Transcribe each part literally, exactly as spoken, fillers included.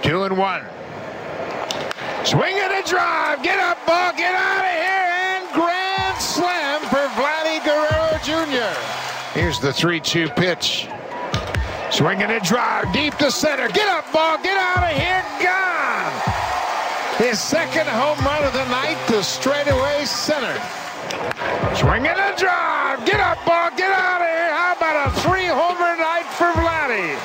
Two and one. Swing and a drive. Get up, ball. Get out of here. And grand slam for Vladdy Guerrero Junior Here's the three two pitch. Swing and a drive. Deep to center. Get up, ball. Get out of here. Gone. His second home run of the night to straightaway center. Swing and a drive. Get up, ball. Get out of here. How about a three-homer night for Vladdy?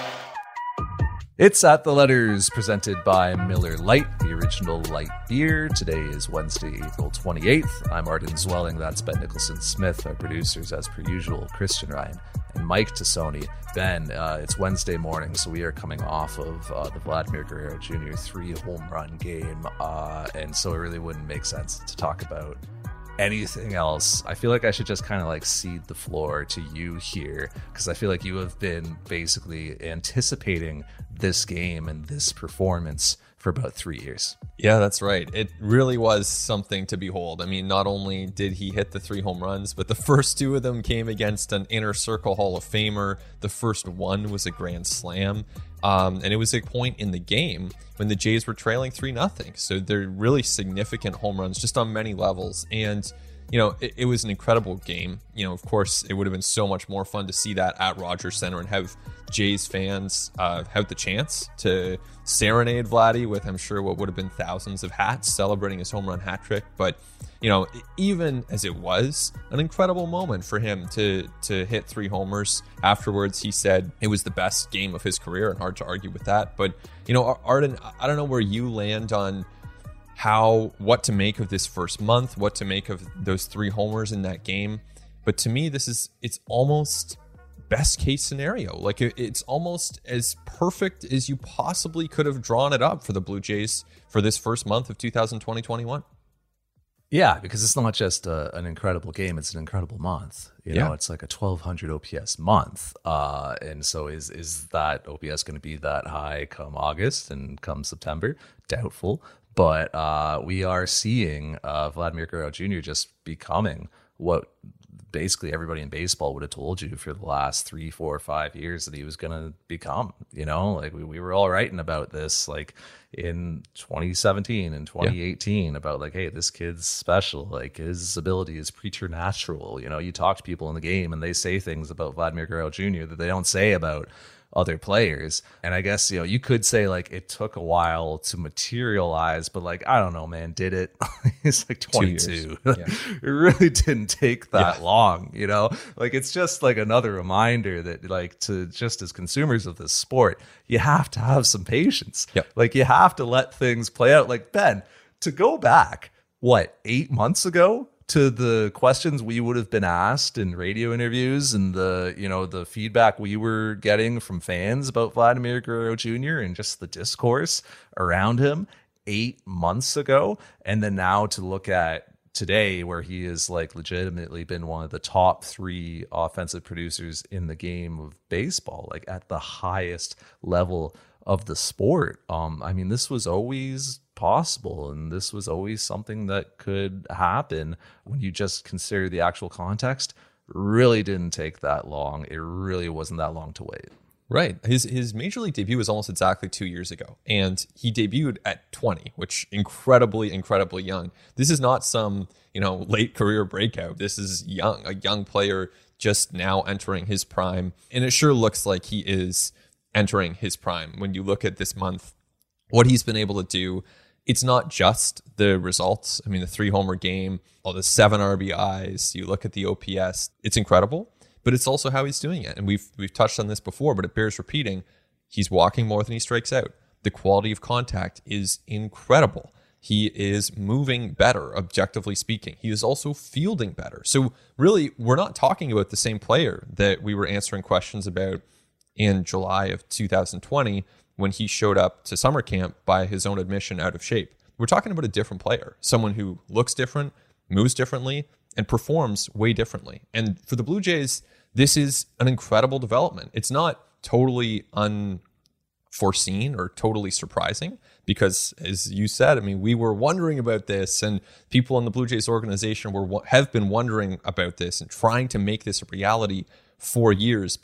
It's At the Letters, presented by Miller Lite, the original light beer. Today is Wednesday, April twenty-eighth. I'm Arden Zwelling. That's Ben Nicholson-Smith. Our producers, as per usual, Christian Ryan and Mike Tassoni. Ben, uh, it's Wednesday morning, so we are coming off of uh, the Vladimir Guerrero Junior three-home run game, uh, and so it really wouldn't make sense to talk about anything else. I feel like I should just kind of like cede the floor to you here, because I feel like you have been basically anticipating this game and this performance for about three years. Yeah, that's right. It really was something to behold. I mean, not only did he hit the three home runs, but the first two of them came against an Inner Circle Hall of Famer. The first one was a grand slam. Um, and it was a point in the game when the Jays were trailing three nothing. So they're really significant home runs just on many levels. And, you know, it, it was an incredible game. You know, of course, it would have been so much more fun to see that at Rogers Center and have Jays fans uh, have the chance to serenade Vladdy with, I'm sure, what would have been thousands of hats celebrating his home run hat trick. But, you know, even as it was an incredible moment for him to to hit three homers. Afterwards, he said it was the best game of his career, and hard to argue with that. But, you know, Arden, I don't know where you land on how, what to make of this first month, what to make of those three homers in that game. But to me, this is, it's almost best case scenario. Like, it's almost as perfect as you possibly could have drawn it up for the Blue Jays for this first month of two thousand twenty twenty-one. Yeah, because it's not just a, an incredible game, it's an incredible month. You know, yeah. It's like a twelve hundred O P S month. Uh, and so is is that O P S going to be that high come August and come September? Doubtful. But uh, we are seeing uh, Vladimir Guerrero Junior just becoming what basically everybody in baseball would have told you for the last three, four, five years that he was going to become. You know, like we, we were all writing about this like in twenty seventeen and twenty eighteen yeah. about like, hey, this kid's special. Like his ability is preternatural. You know, you talk to people in the game and they say things about Vladimir Guerrero Junior that they don't say about other players. And I guess, you know, you could say like it took a while to materialize, but like, I don't know, man, did it? It's like twenty-two. Yeah. It really didn't take that yeah. long, you know? Like it's just like another reminder that like to just as consumers of this sport, you have to have some patience. Yep. Like you have to let things play out. Like Ben, to go back, what, eight months ago? To the questions we would have been asked in radio interviews and the, you know, the feedback we were getting from fans about Vladimir Guerrero Junior and just the discourse around him eight months ago. And then now to look at today where he has like legitimately been one of the top three offensive producers in the game of baseball, like at the highest level of the sport. Um, I mean, this was always possible, and this was always something that could happen when you just consider the actual context. Really didn't take that long. It really wasn't that long to wait. Right. His his major league debut was almost exactly two years ago, and he debuted at twenty, which incredibly, incredibly young. This is not some, you know, late career breakout. This is young, a young player just now entering his prime, and it sure looks like he is entering his prime. When you look at this month, what he's been able to do, it's not just the results. I mean, the three homer game, all the seven R B Is, you look at the O P S, it's incredible, but it's also how he's doing it. And we've we've touched on this before, but it bears repeating. He's walking more than he strikes out. The quality of contact is incredible. He is moving better, objectively speaking. He is also fielding better. So really, we're not talking about the same player that we were answering questions about in July of two thousand twenty when he showed up to summer camp by his own admission out of shape. We're talking about a different player, someone who looks different, moves differently, and performs way differently. And for the Blue Jays, this is an incredible development. It's not totally unforeseen or totally surprising because, as you said, I mean, we were wondering about this, and people in the Blue Jays organization were have been wondering about this and trying to make this a reality for years. But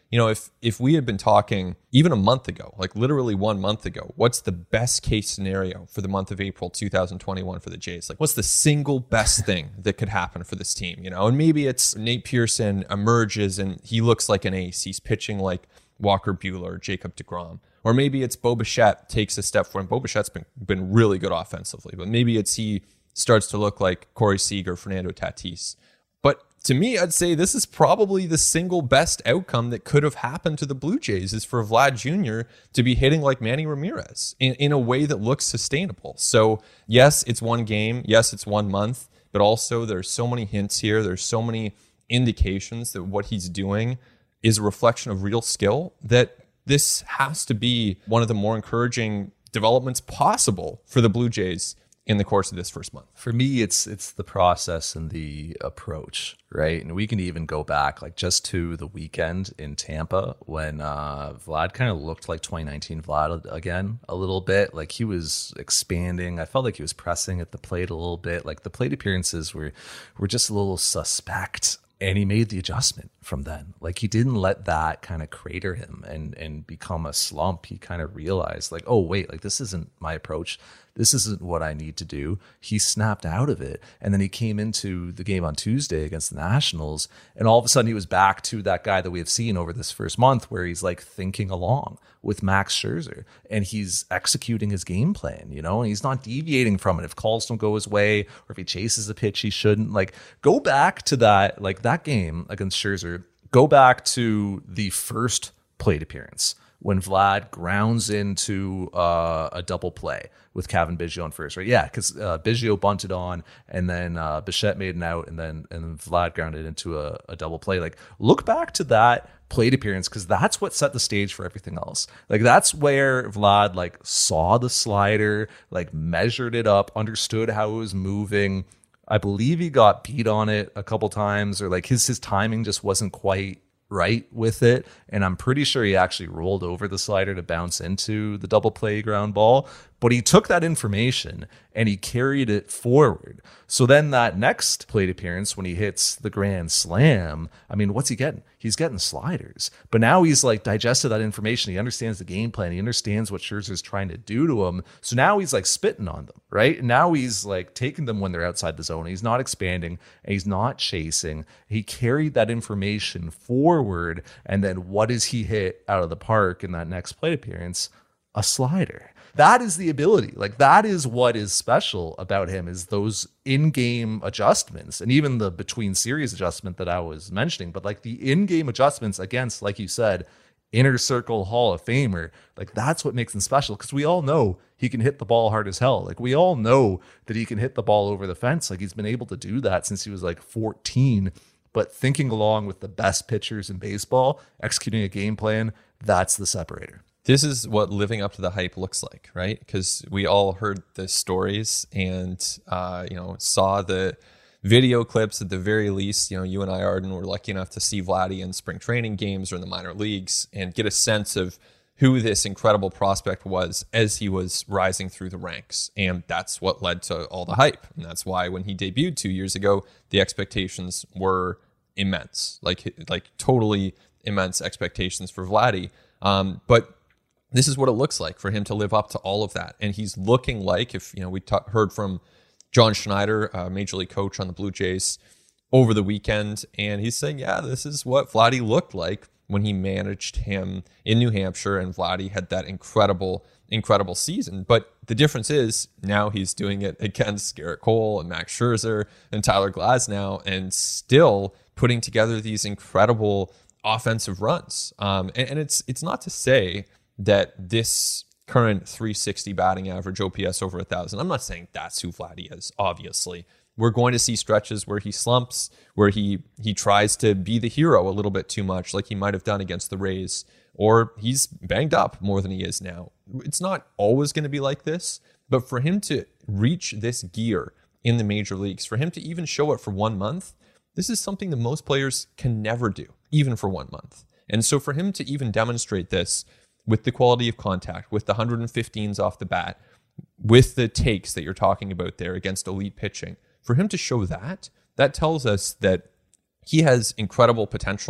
You know, if if we had been talking even a month ago, like literally one month ago, what's the best case scenario for the month of April two thousand twenty-one for the Jays? Like, what's the single best thing that could happen for this team? You know, and maybe it's Nate Pearson emerges and he looks like an ace. He's pitching like Walker Buehler, Jacob deGrom. Or maybe it's Bo Bichette takes a step forward. Bo Bichette's been, been really good offensively, but maybe it's he starts to look like Corey Seager, Fernando Tatis. But to me, I'd say this is probably the single best outcome that could have happened to the Blue Jays is for Vlad Junior to be hitting like Manny Ramirez in, in a way that looks sustainable. So yes, it's one game. Yes, it's one month, but also there's so many hints here. There's so many indications that what he's doing is a reflection of real skill that this has to be one of the more encouraging developments possible for the Blue Jays in the course of this first month. For me, it's it's the process and the approach, right? And we can even go back like just to the weekend in Tampa when uh, Vlad kind of looked like twenty nineteen Vlad again a little bit. Like he was expanding. I felt like he was pressing at the plate a little bit. Like the plate appearances were were just a little suspect. And he made the adjustment from then. Like he didn't let that kind of crater him and and become a slump. He kind of realized like, oh, wait, like this isn't my approach. This isn't what I need to do. He snapped out of it. And then he came into the game on Tuesday against the Nationals. And all of a sudden he was back to that guy that we have seen over this first month where he's like thinking along with Max Scherzer. And he's executing his game plan, you know, and he's not deviating from it. If calls don't go his way or if he chases a pitch he shouldn't, like go back to that, like that game against Scherzer, go back to the first plate appearance when Vlad grounds into uh, a double play with Cavan Biggio on first, right? Yeah, because uh, Biggio bunted on, and then uh, Bichette made an out, and then and then Vlad grounded into a, a double play. Like, look back to that plate appearance because that's what set the stage for everything else. Like, that's where Vlad like saw the slider, like measured it up, understood how it was moving. I believe he got beat on it a couple times, or like his his timing just wasn't quite right with it, and I'm pretty sure he actually rolled over the slider to bounce into the double play ground ball, but he took that information and he carried it forward. So then that next plate appearance when he hits the grand slam, I mean, what's he getting? He's getting sliders, but now he's like digested that information. He understands the game plan. He understands what Scherzer's trying to do to him. So now he's like spitting on them, right? And now he's like taking them when they're outside the zone. He's not expanding and he's not chasing. He carried that information forward. And then what does he hit out of the park in that next plate appearance? A slider. That is the ability. Like that is what is special about him is those in-game adjustments and even the between series adjustment that I was mentioning, but like the in-game adjustments against, like you said, inner circle Hall of Famer, like that's what makes him special because we all know he can hit the ball hard as hell. Like we all know that he can hit the ball over the fence. Like he's been able to do that since he was like fourteen, but thinking along with the best pitchers in baseball, executing a game plan, that's the separator. This is what living up to the hype looks like, right? Because we all heard the stories and, uh, you know, saw the video clips at the very least. You know, you and I, Arden, were lucky enough to see Vladdy in spring training games or in the minor leagues and get a sense of who this incredible prospect was as he was rising through the ranks. And that's what led to all the hype. And that's why when he debuted two years ago, the expectations were immense, like, like totally immense expectations for Vladdy. Um, but this is what it looks like for him to live up to all of that. And he's looking like, if you know, we t- heard from John Schneider, uh, Major League coach on the Blue Jays over the weekend. And he's saying, yeah, this is what Vladdy looked like when he managed him in New Hampshire. And Vladdy had that incredible, incredible season. But the difference is now he's doing it against Garrett Cole and Max Scherzer and Tyler Glasnow and still putting together these incredible offensive runs. Um, and, and it's it's not to say that this current three sixty batting average, O P S over one thousand, I'm not saying that's who Vladdy is, obviously. We're going to see stretches where he slumps, where he he tries to be the hero a little bit too much, like he might have done against the Rays, or he's banged up more than he is now. It's not always going to be like this, but for him to reach this gear in the major leagues, for him to even show it for one month, this is something that most players can never do, even for one month. And so for him to even demonstrate this, with the quality of contact, with the one hundred fifteens off the bat, with the takes that you're talking about there against elite pitching, for him to show that, that tells us that he has incredible potential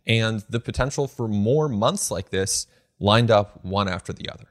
and the potential for more months like this lined up one after the other.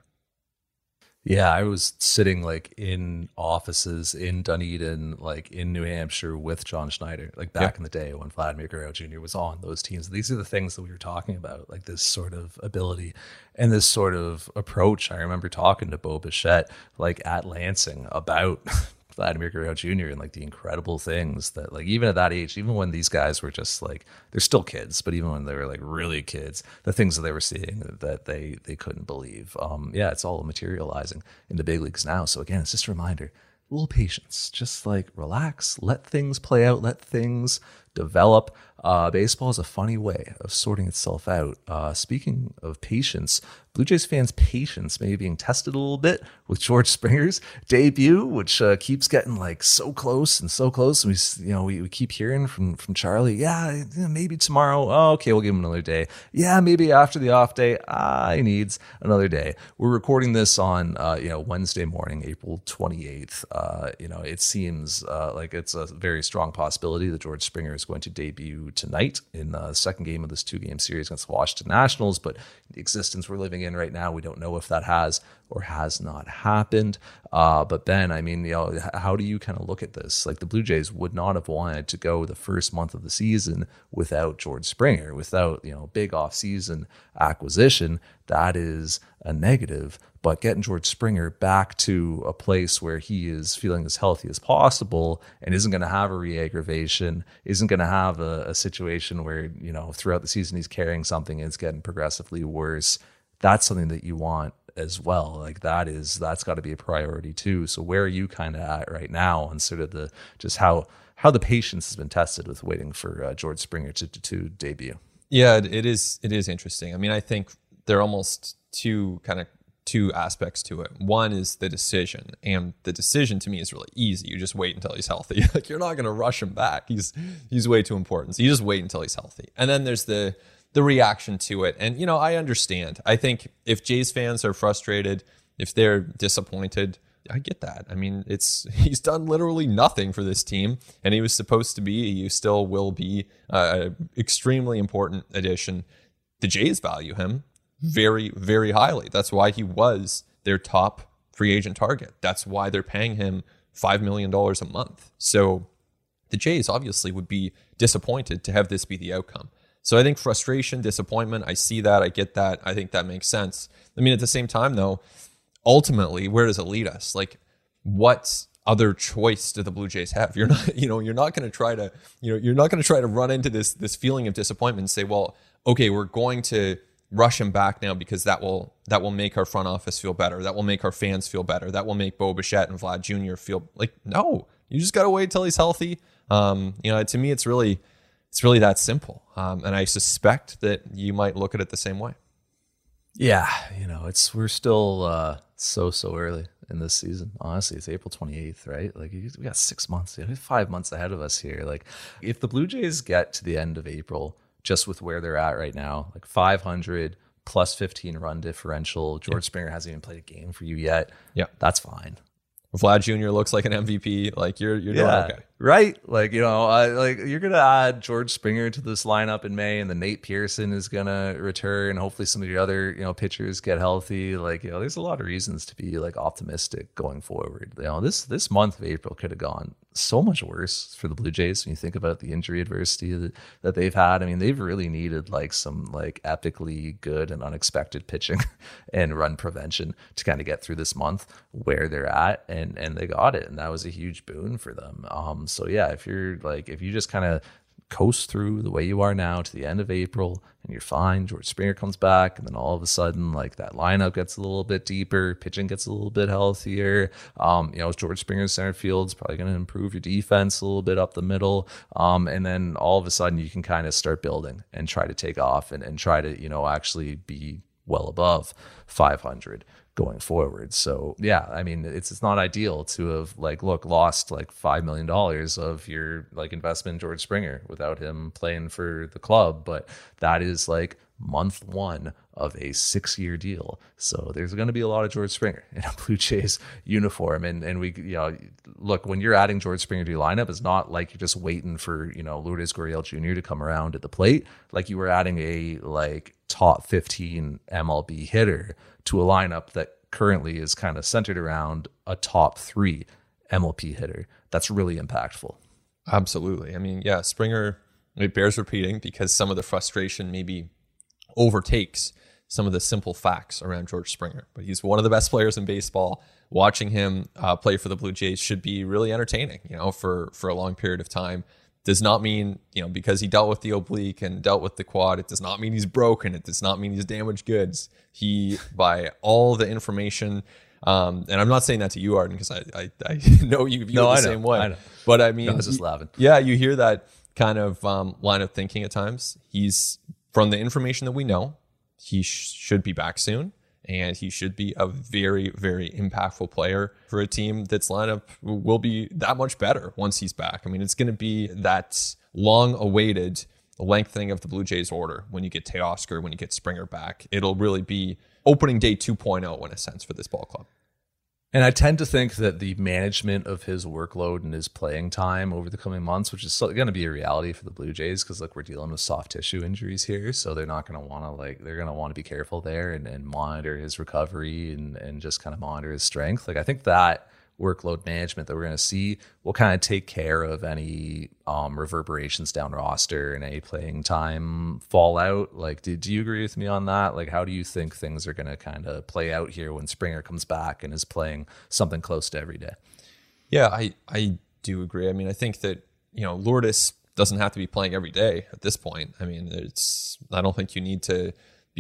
Yeah, I was sitting like in offices in Dunedin, like in New Hampshire with John Schneider, like back yeah. in the day when Vladimir Guerrero Junior was on those teams. These are the things that we were talking about, like this sort of ability and this sort of approach. I remember talking to Bo Bichette, like at Lansing, about Vladimir Guerrero Junior and like the incredible things that, like, even at that age, even when these guys were just like, they're still kids, but even when they were like really kids, the things that they were seeing that they they couldn't believe. Um, yeah, it's all materializing in the big leagues now. So again, it's just a reminder, a little patience, just like relax, let things play out, let things develop. Uh, baseball is a funny way of sorting itself out. Uh, speaking of patience, Blue Jays fans' patience may be being tested a little bit with George Springer's debut, which uh, keeps getting like so close and so close. And we, you know, we, we keep hearing from from Charlie, yeah, maybe tomorrow. Oh, okay, we'll give him another day. Yeah, maybe after the off day. Ah, he needs another day. We're recording this on uh, you know Wednesday morning, April twenty-eighth. Uh, you know, it seems uh, like it's a very strong possibility that George Springer is going to debut tonight in the second game of this two-game series against the Washington Nationals. But the existence we're living in right now, we don't know if that has or has not happened. Uh, but Ben, I mean, you know, how do you kind of look at this? Like, the Blue Jays would not have wanted to go the first month of the season without George Springer, without, you know, big off-season acquisition. That is a negative. But getting George Springer back to a place where he is feeling as healthy as possible and isn't going to have a re-aggravation, isn't going to have a, a situation where, you know, throughout the season he's carrying something and it's getting progressively worse. That's something that you want as well. Like, that is, that's got to be a priority too. So where are you kind of at right now on sort of the, just how, how the patience has been tested with waiting for uh, George Springer to, to, to debut? Yeah, it is, it is interesting. I mean, I think there are almost two kind of two aspects to it. One is the decision, and the decision to me is really easy. You just wait until he's healthy. Like, you're not going to rush him back. He's he's way too important. So you just wait until he's healthy. And then there's the the reaction to it. And, you know, I understand. I think if Jays fans are frustrated, if they're disappointed, I get that. I mean, it's he's done literally nothing for this team, and he was supposed to be, he still will be uh, an extremely important addition. The Jays value him very, very highly. That's why he was their top free agent target. That's why they're paying him five million dollars a month. So the Jays obviously would be disappointed to have this be the outcome. So I think frustration, disappointment, I see that, I get that. I think that makes sense. I mean, at the same time, though, ultimately, where does it lead us? Like, what other choice do the Blue Jays have? You're not, you know, you're not going to try to, you know, you're not going to try to run into this this feeling of disappointment and say, well, okay, we're going to rush him back now because that will that will make our front office feel better. That will make our fans feel better. That will make Bo Bichette and Vlad Junior feel like, no, you just got to wait till he's healthy. Um, you know, to me, it's really, it's really that simple. Um, and I suspect that you might look at it the same way. Yeah, you know, it's we're still uh, so so early in this season. Honestly, it's April twenty-eighth, right? Like, we got six months, you know, five months ahead of us here. Like, if the Blue Jays get to the end of April, just with where they're at right now, like five hundred plus fifteen run differential, George yeah. Springer hasn't even played a game for you yet. Yeah, that's fine. Vlad Junior looks like an M V P. Like, you're you're doing yeah, okay, right? Like, you know, uh, like you're gonna add George Springer to this lineup in May, and then Nate Pearson is gonna return. Hopefully, some of your other you know pitchers get healthy. Like, you know, there's a lot of reasons to be like optimistic going forward. You know, this this month of April could have gone so much worse for the Blue Jays when you think about the injury adversity that, that they've had. I mean, they've really needed like some like epically good and unexpected pitching and run prevention to kind of get through this month where they're at, and and they got it, and that was a huge boon for them. Um, so yeah, if you're like if you just kind of coast through the way you are now to the end of April and you're fine, George Springer comes back, and then all of a sudden like that lineup gets a little bit deeper, pitching gets a little bit healthier. Um, you know, George Springer's center field is probably going to improve your defense a little bit up the middle. Um, and then all of a sudden you can kind of start building and try to take off and, and try to, you know, actually be well above five hundred going forward. So yeah, I mean, it's it's not ideal to have like look lost like five million dollars of your like investment in George Springer without him playing for the club, but that is like month one of a six-year deal. So there's going to be a lot of George Springer in a Blue Jays uniform. And and we, you know, look, when you're adding George Springer to your lineup, it's not like you're just waiting for, you know, Lourdes Gurriel Junior to come around at the plate. Like you were adding a like top fifteen M L B hitter to a lineup that currently is kind of centered around a top three M L B hitter. That's really impactful. Absolutely. I mean, yeah, Springer, it bears repeating because some of the frustration maybe overtakes some of the simple facts around George Springer. But he's one of the best players in baseball. Watching him uh, play for the Blue Jays should be really entertaining, you know, for, for a long period of time. Does not mean, you know, because he dealt with the oblique and dealt with the quad, it does not mean he's broken. It does not mean he's damaged goods. He, by all the information, um, and I'm not saying that to you, Arden, because I, I, I know you view no, it the I same know, way. I know. But I mean, no, I was just laughing. Yeah, you hear that kind of um, line of thinking at times. He's, from the information that we know, he sh- should be back soon. And he should be a very, very impactful player for a team that's lineup will be that much better once he's back. I mean, it's going to be that long-awaited lengthening of the Blue Jays order when you get Teoscar, when you get Springer back. It'll really be opening day two point oh in a sense for this ball club. And I tend to think that the management of his workload and his playing time over the coming months, which is going to be a reality for the Blue Jays, because like we're dealing with soft tissue injuries here, so they're not going to want to like they're going to want to be careful there and, and monitor his recovery and and just kind of monitor his strength. Like I think that workload management that we're going to see will kind of take care of any um, reverberations down roster and any playing time fallout. Like, do, do you agree with me on that? Like, how do you think things are going to kind of play out here when Springer comes back and is playing something close to every day? Yeah, I, I do agree. I mean, I think that, you know, Lourdes doesn't have to be playing every day at this point. I mean, it's, I don't think you need to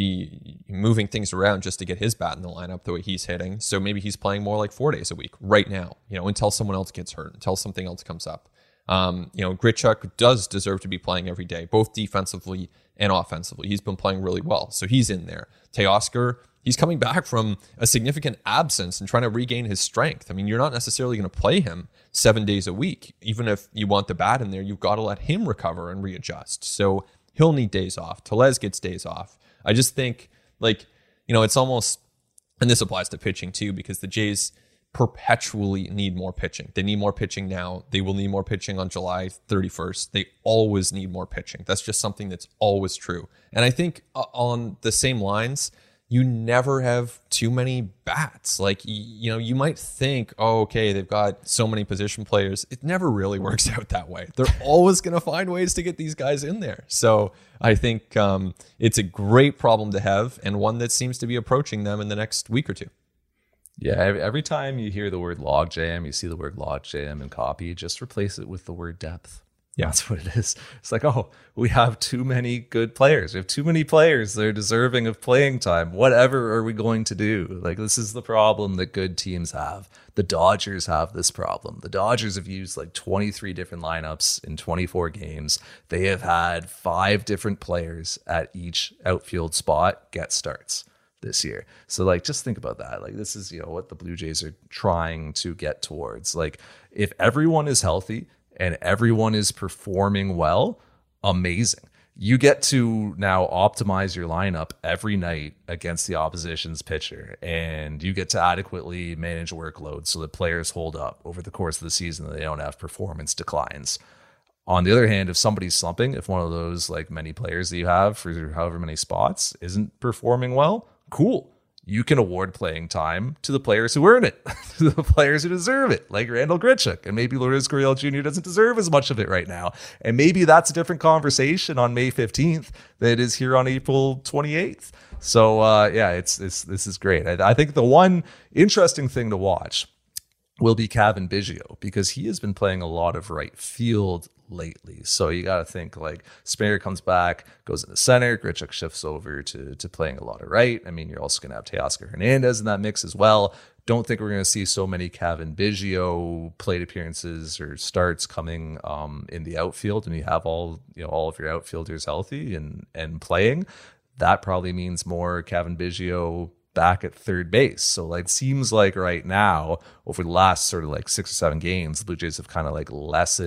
be moving things around just to get his bat in the lineup the way he's hitting. So maybe he's playing more like four days a week right now, you know, until someone else gets hurt, until something else comes up. Um, you know, Grichuk does deserve to be playing every day, both defensively and offensively. He's been playing really well, so he's in there. Teoscar, he's coming back from a significant absence and trying to regain his strength. I mean, you're not necessarily going to play him seven days a week. Even if you want the bat in there, you've got to let him recover and readjust. So he'll need days off. Tellez gets days off. I just think, like, you know, it's almost, and this applies to pitching too, because the Jays perpetually need more pitching. They need more pitching now. They will need more pitching on July thirty-first. They always need more pitching. That's just something that's always true. And I think uh, on the same lines, you never have too many bats. Like, you know, you might think, oh, okay, they've got so many position players. It never really works out that way. They're always going to find ways to get these guys in there. So I think um, it's a great problem to have, and one that seems to be approaching them in the next week or two. Yeah, every time you hear the word logjam, you see the word logjam in copy, just replace it with the word depth. Yeah, that's what it is. It's like, oh, we have too many good players. We have too many players that are deserving of playing time. Whatever are we going to do? Like, this is the problem that good teams have. The Dodgers have this problem. The Dodgers have used like twenty-three different lineups in twenty-four games. They have had five different players at each outfield spot get starts this year. So like, just think about that. Like, this is, you know, what the Blue Jays are trying to get towards. Like, if everyone is healthy and everyone is performing well, amazing. You get to now optimize your lineup every night against the opposition's pitcher, and you get to adequately manage workload so that players hold up over the course of the season, that they don't have performance declines. On the other hand, if somebody's slumping, if one of those like many players that you have for however many spots isn't performing well, cool. You can award playing time to the players who earn it, to the players who deserve it, like Randal Grichuk. And maybe Lourdes Gurriel Junior doesn't deserve as much of it right now. And maybe that's a different conversation on May fifteenth than it is here on April twenty-eighth. So, uh, yeah, it's, it's this is great. I, I think the one interesting thing to watch will be Cavan Biggio, because he has been playing a lot of right field lately. So you got to think like Springer comes back, goes in the center, Grichuk shifts over to, to playing a lot of right. I mean, you're also going to have Teoscar Hernandez in that mix as well. Don't think we're going to see so many Cavan Biggio plate appearances or starts coming um, in the outfield, and you have all, you know, all of your outfielders healthy and, and playing. That probably means more Cavan Biggio back at third base. So like, seems like right now over the last sort of like six or seven games, the Blue Jays have kind of like lessened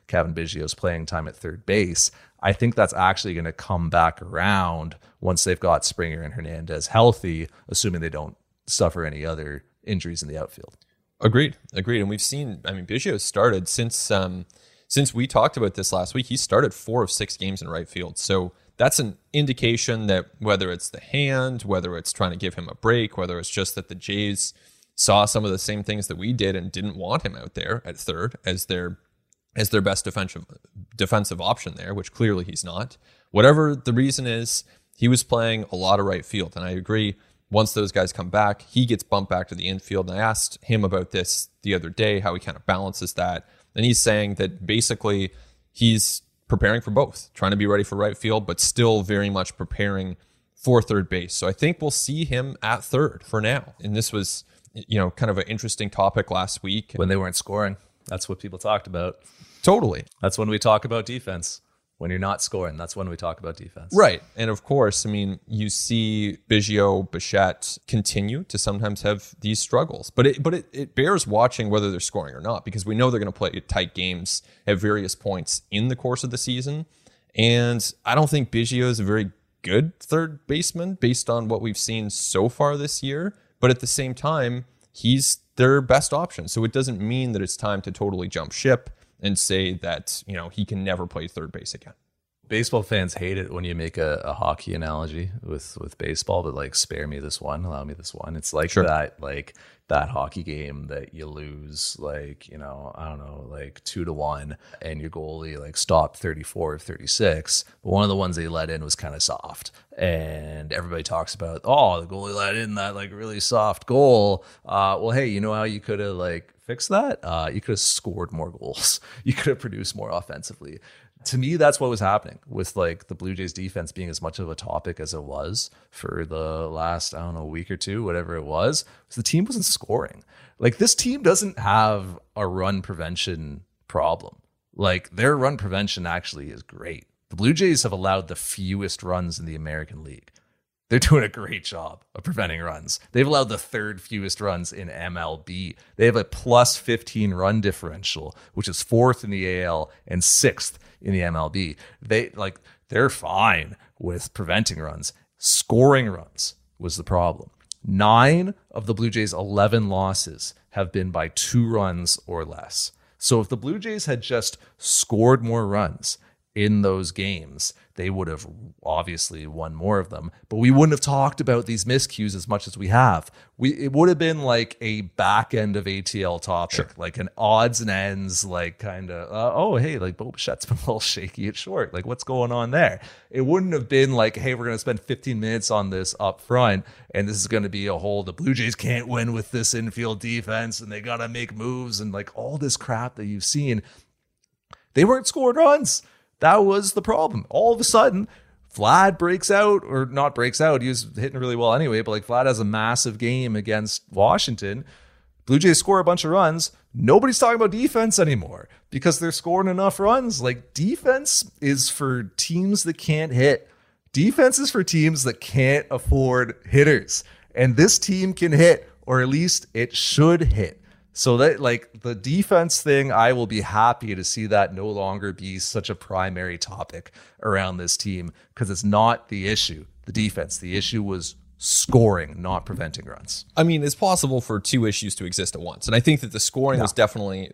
Kevin Biggio's playing time at third base. I think that's actually going to come back around once they've got Springer and Hernandez healthy, assuming they don't suffer any other injuries in the outfield. Agreed. Agreed. And we've seen, I mean, Biggio started since um, since we talked about this last week, he started four of six games in right field. So that's an indication that whether it's the hand, whether it's trying to give him a break, whether it's just that the Jays saw some of the same things that we did and didn't want him out there at third as their as their best defensive defensive option there, which clearly he's not. Whatever the reason is, he was playing a lot of right field. And I agree, once those guys come back, he gets bumped back to the infield. And I asked him about this the other day, how he kind of balances that. And he's saying that basically he's preparing for both, trying to be ready for right field, but still very much preparing for third base. So I think we'll see him at third for now. And this was, you know, kind of an interesting topic last week. When they weren't scoring, that's what people talked about. Totally. That's when we talk about defense. When you're not scoring, that's when we talk about defense. Right. And of course, I mean, you see Biggio, Bichette continue to sometimes have these struggles. But it but it, it bears watching whether they're scoring or not, because we know they're going to play tight games at various points in the course of the season. And I don't think Biggio is a very good third baseman based on what we've seen so far this year. But at the same time, he's their best option. So it doesn't mean that it's time to totally jump ship and say that, you know, he can never play third base again. Baseball fans hate it when you make a, a hockey analogy with, with baseball, but like, spare me this one, allow me this one. It's like sure. that, like that hockey game that you lose, like, you know, I don't know, like two to one, and your goalie like stopped thirty-four or thirty-six. But one of the ones they let in was kind of soft. And everybody talks about, oh, the goalie let in that like really soft goal. Uh, well, hey, you know how you could have like fixed that? Uh, you could have scored more goals. You could have produced more offensively. To me, that's what was happening with like the Blue Jays defense being as much of a topic as it was for the last, I don't know, week or two, whatever it was, was the team wasn't scoring. Like, this team doesn't have a run prevention problem. Like, their run prevention actually is great. The Blue Jays have allowed the fewest runs in the American League. They're doing a great job of preventing runs. They've allowed the third fewest runs in M L B. They have a plus fifteen run differential, which is fourth in the A L and sixth in the M L B. They like they're fine with preventing runs. Scoring runs was the problem. Nine of the Blue Jays' eleven losses have been by two runs or less. So if the Blue Jays had just scored more runs in those games, they would have obviously won more of them, but we wouldn't have talked about these miscues as much as we have. We it would have been like a back end of A T L topic, sure. like an odds and ends, like kind of, uh, oh, hey, like Bo Bichette's been a little shaky at short. Like, what's going on there? It wouldn't have been like, hey, we're going to spend fifteen minutes on this up front, and this is going to be a whole, the Blue Jays can't win with this infield defense, and they got to make moves, and like all this crap that you've seen. They weren't scoring runs. That was the problem. All of a sudden, Vlad breaks out, or not breaks out. He was hitting really well anyway, but like Vlad has a massive game against Washington. Blue Jays score a bunch of runs. Nobody's talking about defense anymore because they're scoring enough runs. Like, defense is for teams that can't hit. Defense is for teams that can't afford hitters. And this team can hit, or at least it should hit. So that, like, the defense thing, I will be happy to see that no longer be such a primary topic around this team, because it's not the issue, the defense. The issue was scoring, not preventing runs. I mean, it's possible for two issues to exist at once. And I think that the scoring no. was definitely,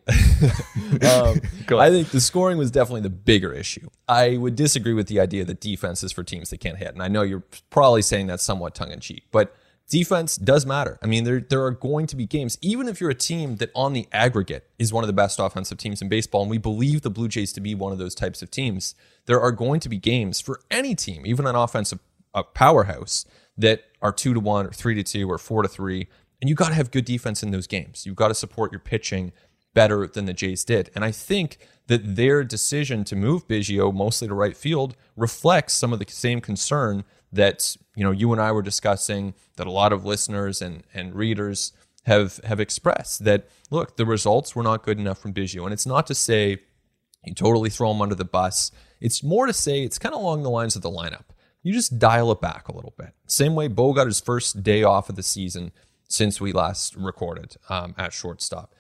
um, I think the scoring was definitely the bigger issue. I would disagree with the idea that defense is for teams that can't hit. And I know you're probably saying that somewhat tongue in cheek, but defense does matter. I mean, there there are going to be games, even if you're a team that on the aggregate is one of the best offensive teams in baseball, and we believe the Blue Jays to be one of those types of teams, there are going to be games for any team, even an offensive a powerhouse, that are two to one or three to two or four to three, and you got to have good defense in those games. You've got to support your pitching better than the Jays did. And I think that their decision to move Biggio mostly to right field reflects some of the same concern that, you know, you and I were discussing, that a lot of listeners and, and readers have have expressed, that, look, the results were not good enough from Biggio. And it's not to say you totally throw him under the bus. It's more to say it's kind of along the lines of the lineup. You just dial it back a little bit. Same way Bo got his first day off of the season since we last recorded um, at shortstop.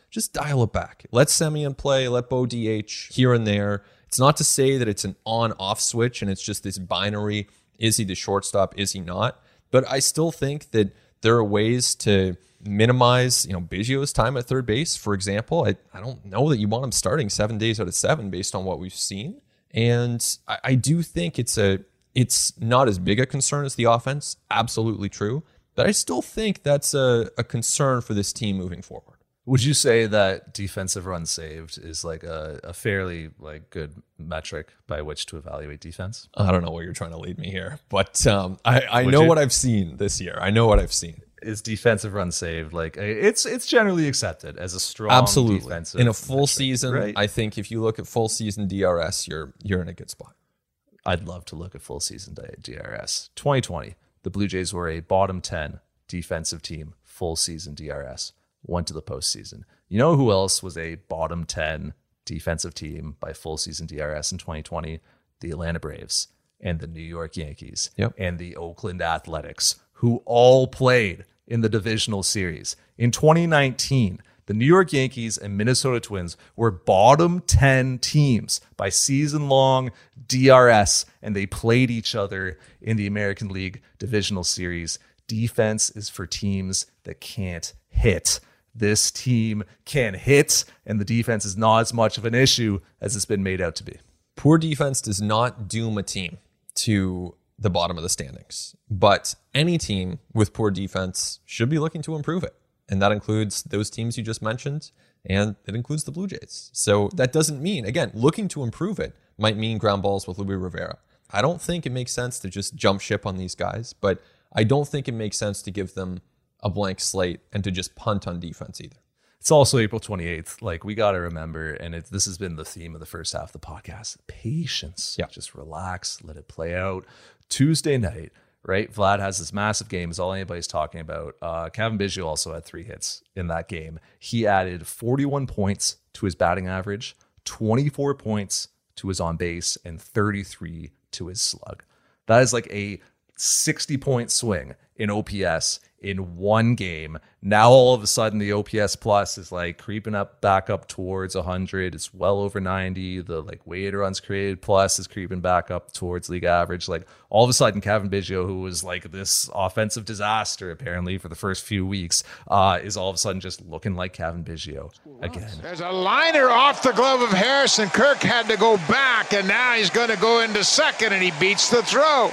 just dial it back. Let Semyon play, let Bo D H here and there. It's not to say that it's an on-off switch and it's just this binary, is he the shortstop, is he not? But I still think that there are ways to minimize, you know, Biggio's time at third base, for example. I, I don't know that you want him starting seven days out of seven based on what we've seen. And I, I do think it's a it's not as big a concern as the offense. Absolutely true. But I still think that's a, a concern for this team moving forward. Would you say that defensive runs saved is like a, a fairly like good metric by which to evaluate defense? I don't know where you're trying to lead me here, but um, I, I Would know you? what I've seen this year. I know what I've seen. Is defensive run saved like it's it's generally accepted as a strong Absolutely defensive in a full metric, season, right? I think if you look at full season D R S, you're you're in a good spot. I'd love to look at full season D R S. twenty twenty, the Blue Jays were a bottom ten defensive team, full season D R S. Went to the postseason. You know who else was a bottom ten defensive team by full season D R S in twenty twenty? The Atlanta Braves and the New York Yankees Yep. and the Oakland Athletics, who all played in the divisional series. In twenty nineteen, the New York Yankees and Minnesota Twins were bottom ten teams by season-long D R S, and they played each other in the American League divisional series. Defense is for teams that can't hit. This team can hit, and the defense is not as much of an issue as it's been made out to be. Poor defense does not doom a team to the bottom of the standings, but any team with poor defense should be looking to improve it. And that includes those teams you just mentioned, and it includes the Blue Jays. So that doesn't mean, again, looking to improve it might mean ground balls with Luis Rivera. I don't think it makes sense to just jump ship on these guys, but I don't think it makes sense to give them a blank slate and to just punt on defense either. It's also April twenty-eighth. Like, we got to remember, and it, this has been the theme of the first half of the podcast, patience. Yeah. Just relax, let it play out. Tuesday night, right? Vlad has this massive game, is all anybody's talking about. Uh, Cavan Biggio also had three hits in that game. He added forty-one points to his batting average, twenty-four points to his on base, and thirty-three to his slug. That is like a sixty-point swing in O P S in one game. Now all of a sudden the O P S plus is like creeping up back up towards one hundred. It's well over ninety. The like weighted runs created plus is creeping back up towards league average. Like all of a sudden Cavan Biggio, who was like this offensive disaster apparently for the first few weeks, uh, is all of a sudden just looking like Cavan Biggio again. There's a liner off the glove of Harrison. Kirk had to go back, and now he's going to go into second, and he beats the throw.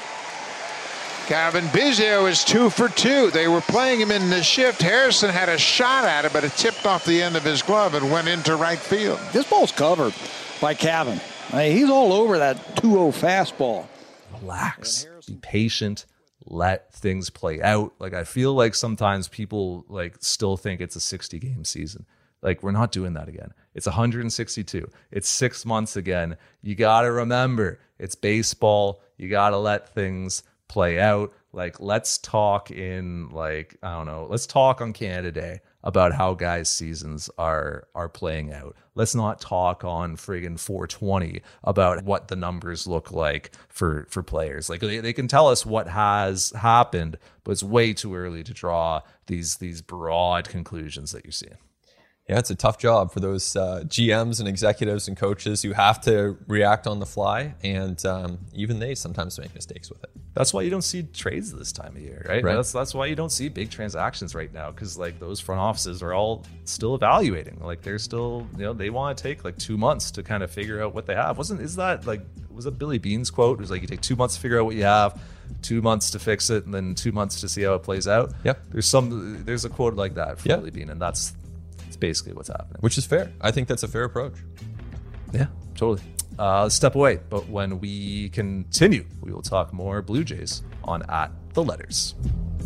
Cavan Biggio is two for two. They were playing him in the shift. Harrison had a shot at it, but it tipped off the end of his glove and went into right field. This ball's covered by Cavan. I mean, he's all over that two oh fastball. Relax, be patient, let things play out. Like, I feel like sometimes people like still think it's a sixty game season. Like, we're not doing that again. It's one hundred sixty-two. It's six months again. You got to remember, it's baseball. You got to let things play out. Like, let's talk in like, I don't know, let's talk on Canada Day about how guys' seasons are are playing out. Let's not talk on friggin' four twenty about what the numbers look like for for players. Like, they, they can tell us what has happened, but it's way too early to draw these these broad conclusions that you're seeing. Yeah, it's a tough job for those uh, G Ms and executives and coaches who have to react on the fly, and um, even they sometimes make mistakes with it. That's why you don't see trades this time of year, right? Right. That's that's why you don't see big transactions right now, because like those front offices are all still evaluating. Like, they're still, you know, they want to take like two months to kind of figure out what they have. Wasn't is that like was it Billy Bean's quote? It was like, you take two months to figure out what you have, two months to fix it, and then two months to see how it plays out. Yep. There's some there's a quote like that for Yep. Billy Bean, and that's basically what's happening. Which is fair. I think that's a fair approach. Yeah, totally. Uh, let's step away, but when we continue, we will talk more Blue Jays on At the Letters.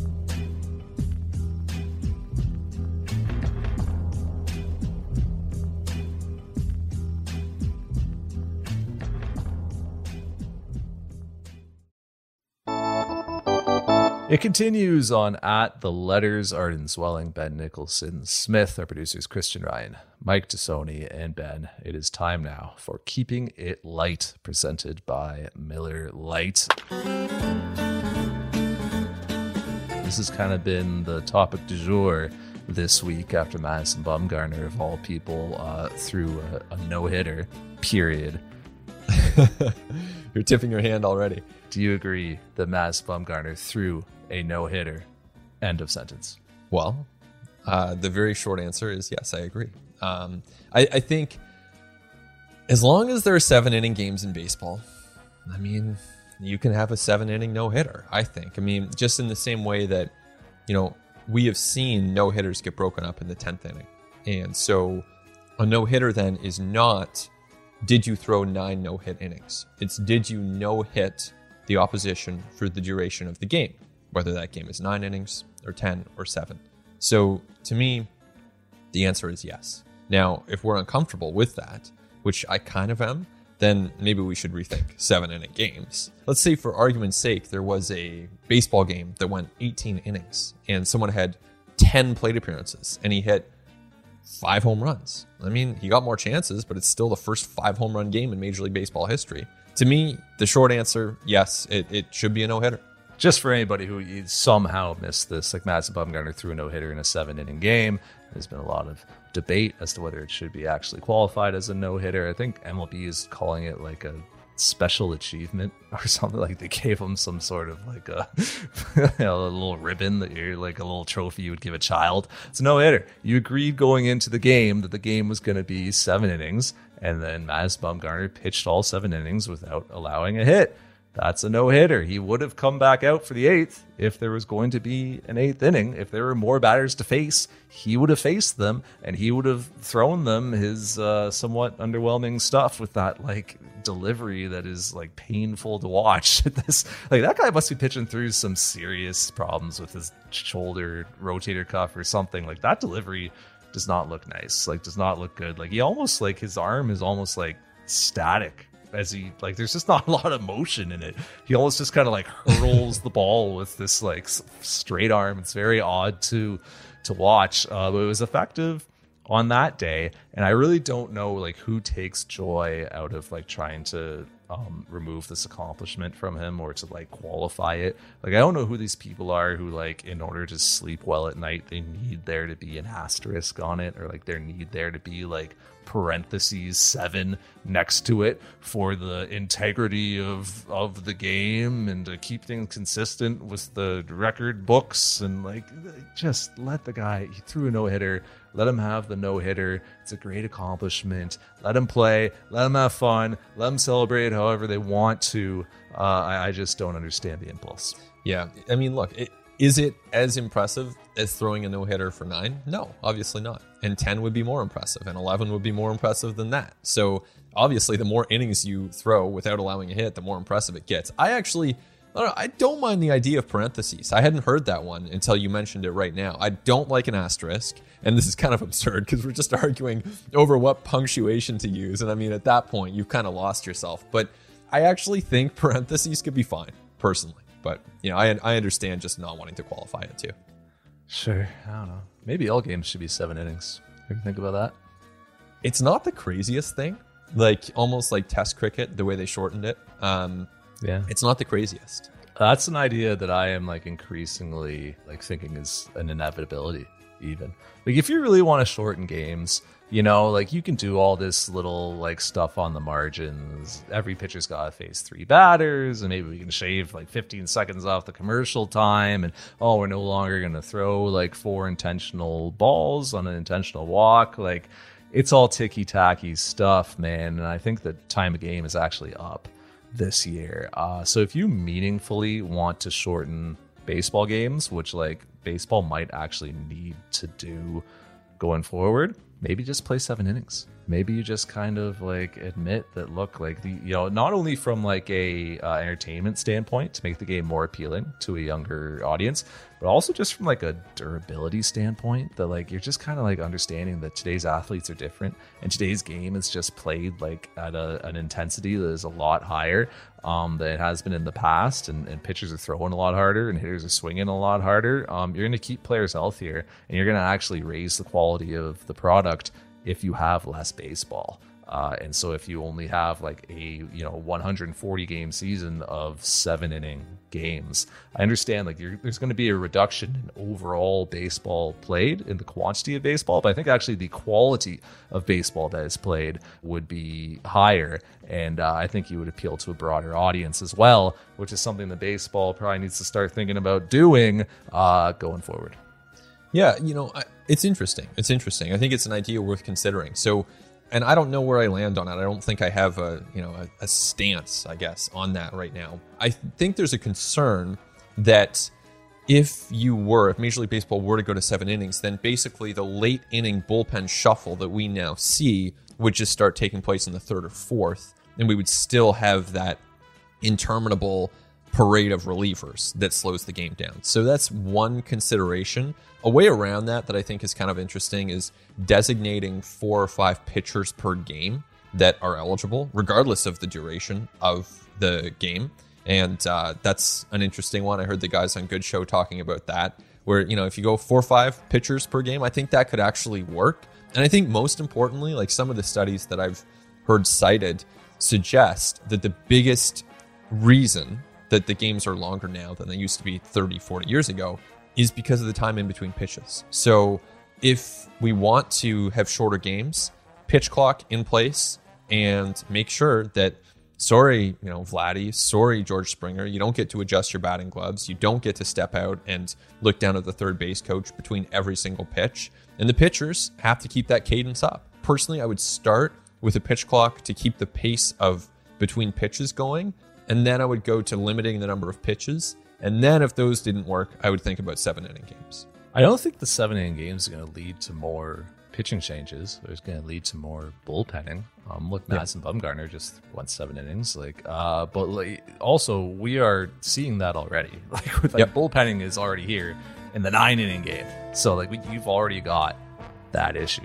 It continues on At the Letters. Arden Zwelling, Ben Nicholson Smith, our producers Christian Ryan, Mike Tassoni, and Ben. It is time now for Keeping It Light, presented by Miller Lite. This has kind of been the topic du jour this week after Madison Bumgarner, of all people, uh, threw a, a no-hitter, period. You're tipping your hand already. Do you agree that Madison Bumgarner threw a no-hitter? End of sentence. Well, uh, the very short answer is yes, I agree. Um, I, I think as long as there are seven inning games in baseball, I mean, you can have a seven inning no hitter, I think. I mean, just in the same way that, you know, we have seen no hitters get broken up in the tenth inning. And so a no hitter then is not, did you throw nine no hit innings? It's, did you no hit the opposition for the duration of the game, whether that game is nine innings or ten or seven. So to me, the answer is yes. Now, if we're uncomfortable with that, which I kind of am, then maybe we should rethink seven inning games. Let's say for argument's sake, there was a baseball game that went eighteen innings and someone had ten plate appearances and he hit five home runs. I mean, he got more chances, but it's still the first five home run game in Major League Baseball history. To me, the short answer, yes, it, it should be a no-hitter. Just for anybody who somehow missed this, like Madison Bumgarner threw a no-hitter in a seven-inning game. There's been a lot of debate as to whether it should be actually qualified as a no-hitter. I think M L B is calling it like a special achievement or something. Like they gave him some sort of like a, you know, a little ribbon that you're like a little trophy you would give a child. It's a no-hitter. You agreed going into the game that the game was going to be seven innings, and then Madison Bumgarner pitched all seven innings without allowing a hit. That's a no-hitter. He would have come back out for the eighth if there was going to be an eighth inning. If there were more batters to face, he would have faced them, and he would have thrown them his uh, somewhat underwhelming stuff with that like delivery that is like painful to watch. This like that guy must be pitching through some serious problems with his shoulder rotator cuff or something. Like that delivery does not look nice. Like does not look good. Like he almost like his arm is almost like static. As he like, there's just not a lot of motion in it. He almost just kind of like hurls the ball with this like straight arm. It's very odd to to watch, uh, but it was effective on that day. And I really don't know like who takes joy out of like trying to um, remove this accomplishment from him or to like qualify it. Like I don't know who these people are who like in order to sleep well at night they need there to be an asterisk on it, or like there need there to be like parentheses seven next to it for the integrity of of the game and to keep things consistent with the record books. And like just let the guy, he threw a no-hitter, let him have the no-hitter. It's a great accomplishment. Let him play, let him have fun, let him celebrate however they want to. uh, I, I just don't understand the impulse. Yeah, I mean, look, it, is it as impressive as throwing a no-hitter for nine? No, obviously not. And ten would be more impressive, and eleven would be more impressive than that. So obviously, the more innings you throw without allowing a hit, the more impressive it gets. I actually, I don't know, I don't mind the idea of parentheses. I hadn't heard that one until you mentioned it right now. I don't like an asterisk, and this is kind of absurd because we're just arguing over what punctuation to use. And I mean, at that point, you've kind of lost yourself. But I actually think parentheses could be fine, personally. But, you know, I I understand just not wanting to qualify it too. Sure. I don't know. Maybe all games should be seven innings. Ever think about that? It's not the craziest thing. Like, almost like Test cricket, the way they shortened it. Um, yeah. It's not the craziest. That's an idea that I am, like, increasingly, like, thinking is an inevitability, even. Like, if you really want to shorten games, you know, like, you can do all this little, like, stuff on the margins. Every pitcher's got to face three batters, and maybe we can shave, like, fifteen seconds off the commercial time, and, oh, we're no longer going to throw, like, four intentional balls on an intentional walk. Like, it's all ticky-tacky stuff, man, and I think the time of game is actually up this year. Uh, so if you meaningfully want to shorten baseball games, which, like, baseball might actually need to do going forward, maybe just play seven innings. Maybe you just kind of like admit that, look, like the, you know, not only from like a uh, entertainment standpoint to make the game more appealing to a younger audience, but also just from like a durability standpoint that like you're just kind of like understanding that today's athletes are different and today's game is just played like at a, an intensity that is a lot higher um, than it has been in the past, and, and pitchers are throwing a lot harder and hitters are swinging a lot harder. Um, you're going to keep players healthier and you're going to actually raise the quality of the product if you have less baseball. Uh, and so if you only have like a, you know, one hundred forty game season of seven inning games, I understand like you're, there's going to be a reduction in overall baseball played, in the quantity of baseball, but I think actually the quality of baseball that is played would be higher. And uh, I think you would appeal to a broader audience as well, which is something that baseball probably needs to start thinking about doing uh, going forward. Yeah, you know, I, it's interesting. It's interesting. I think it's an idea worth considering. So, and I don't know where I land on it. I don't think I have a, you know, a, a stance, I guess, on that right now. I think there's a concern that if you were, if Major League Baseball were to go to seven innings, then basically the late inning bullpen shuffle that we now see would just start taking place in the third or fourth, and we would still have that interminable parade of relievers that slows the game down. So that's one consideration. A way around that that I think is kind of interesting is designating four or five pitchers per game that are eligible, regardless of the duration of the game. And uh, that's an interesting one. I heard the guys on Good Show talking about that, where, you know, if you go four or five pitchers per game, I think that could actually work. And I think most importantly, like some of the studies that I've heard cited suggest that the biggest reason that the games are longer now than they used to be thirty, forty years ago is because of the time in between pitches. So if we want to have shorter games, pitch clock in place, and make sure that, sorry, you know, Vladdy, sorry, George Springer, you don't get to adjust your batting gloves. You don't get to step out and look down at the third base coach between every single pitch. And the pitchers have to keep that cadence up. Personally, I would start with a pitch clock to keep the pace of between pitches going. And then I would go to limiting the number of pitches. And then if those didn't work, I would think about seven inning games. I don't think the seven inning games is going to lead to more pitching changes. It's going to lead to more bullpenning. Um, look, Madison yeah. Bumgarner just went seven innings. Like, uh, but like, also we are seeing that already. Like, with, like yep. bullpenning is already here in the nine inning game. So like we, you've already got that issue.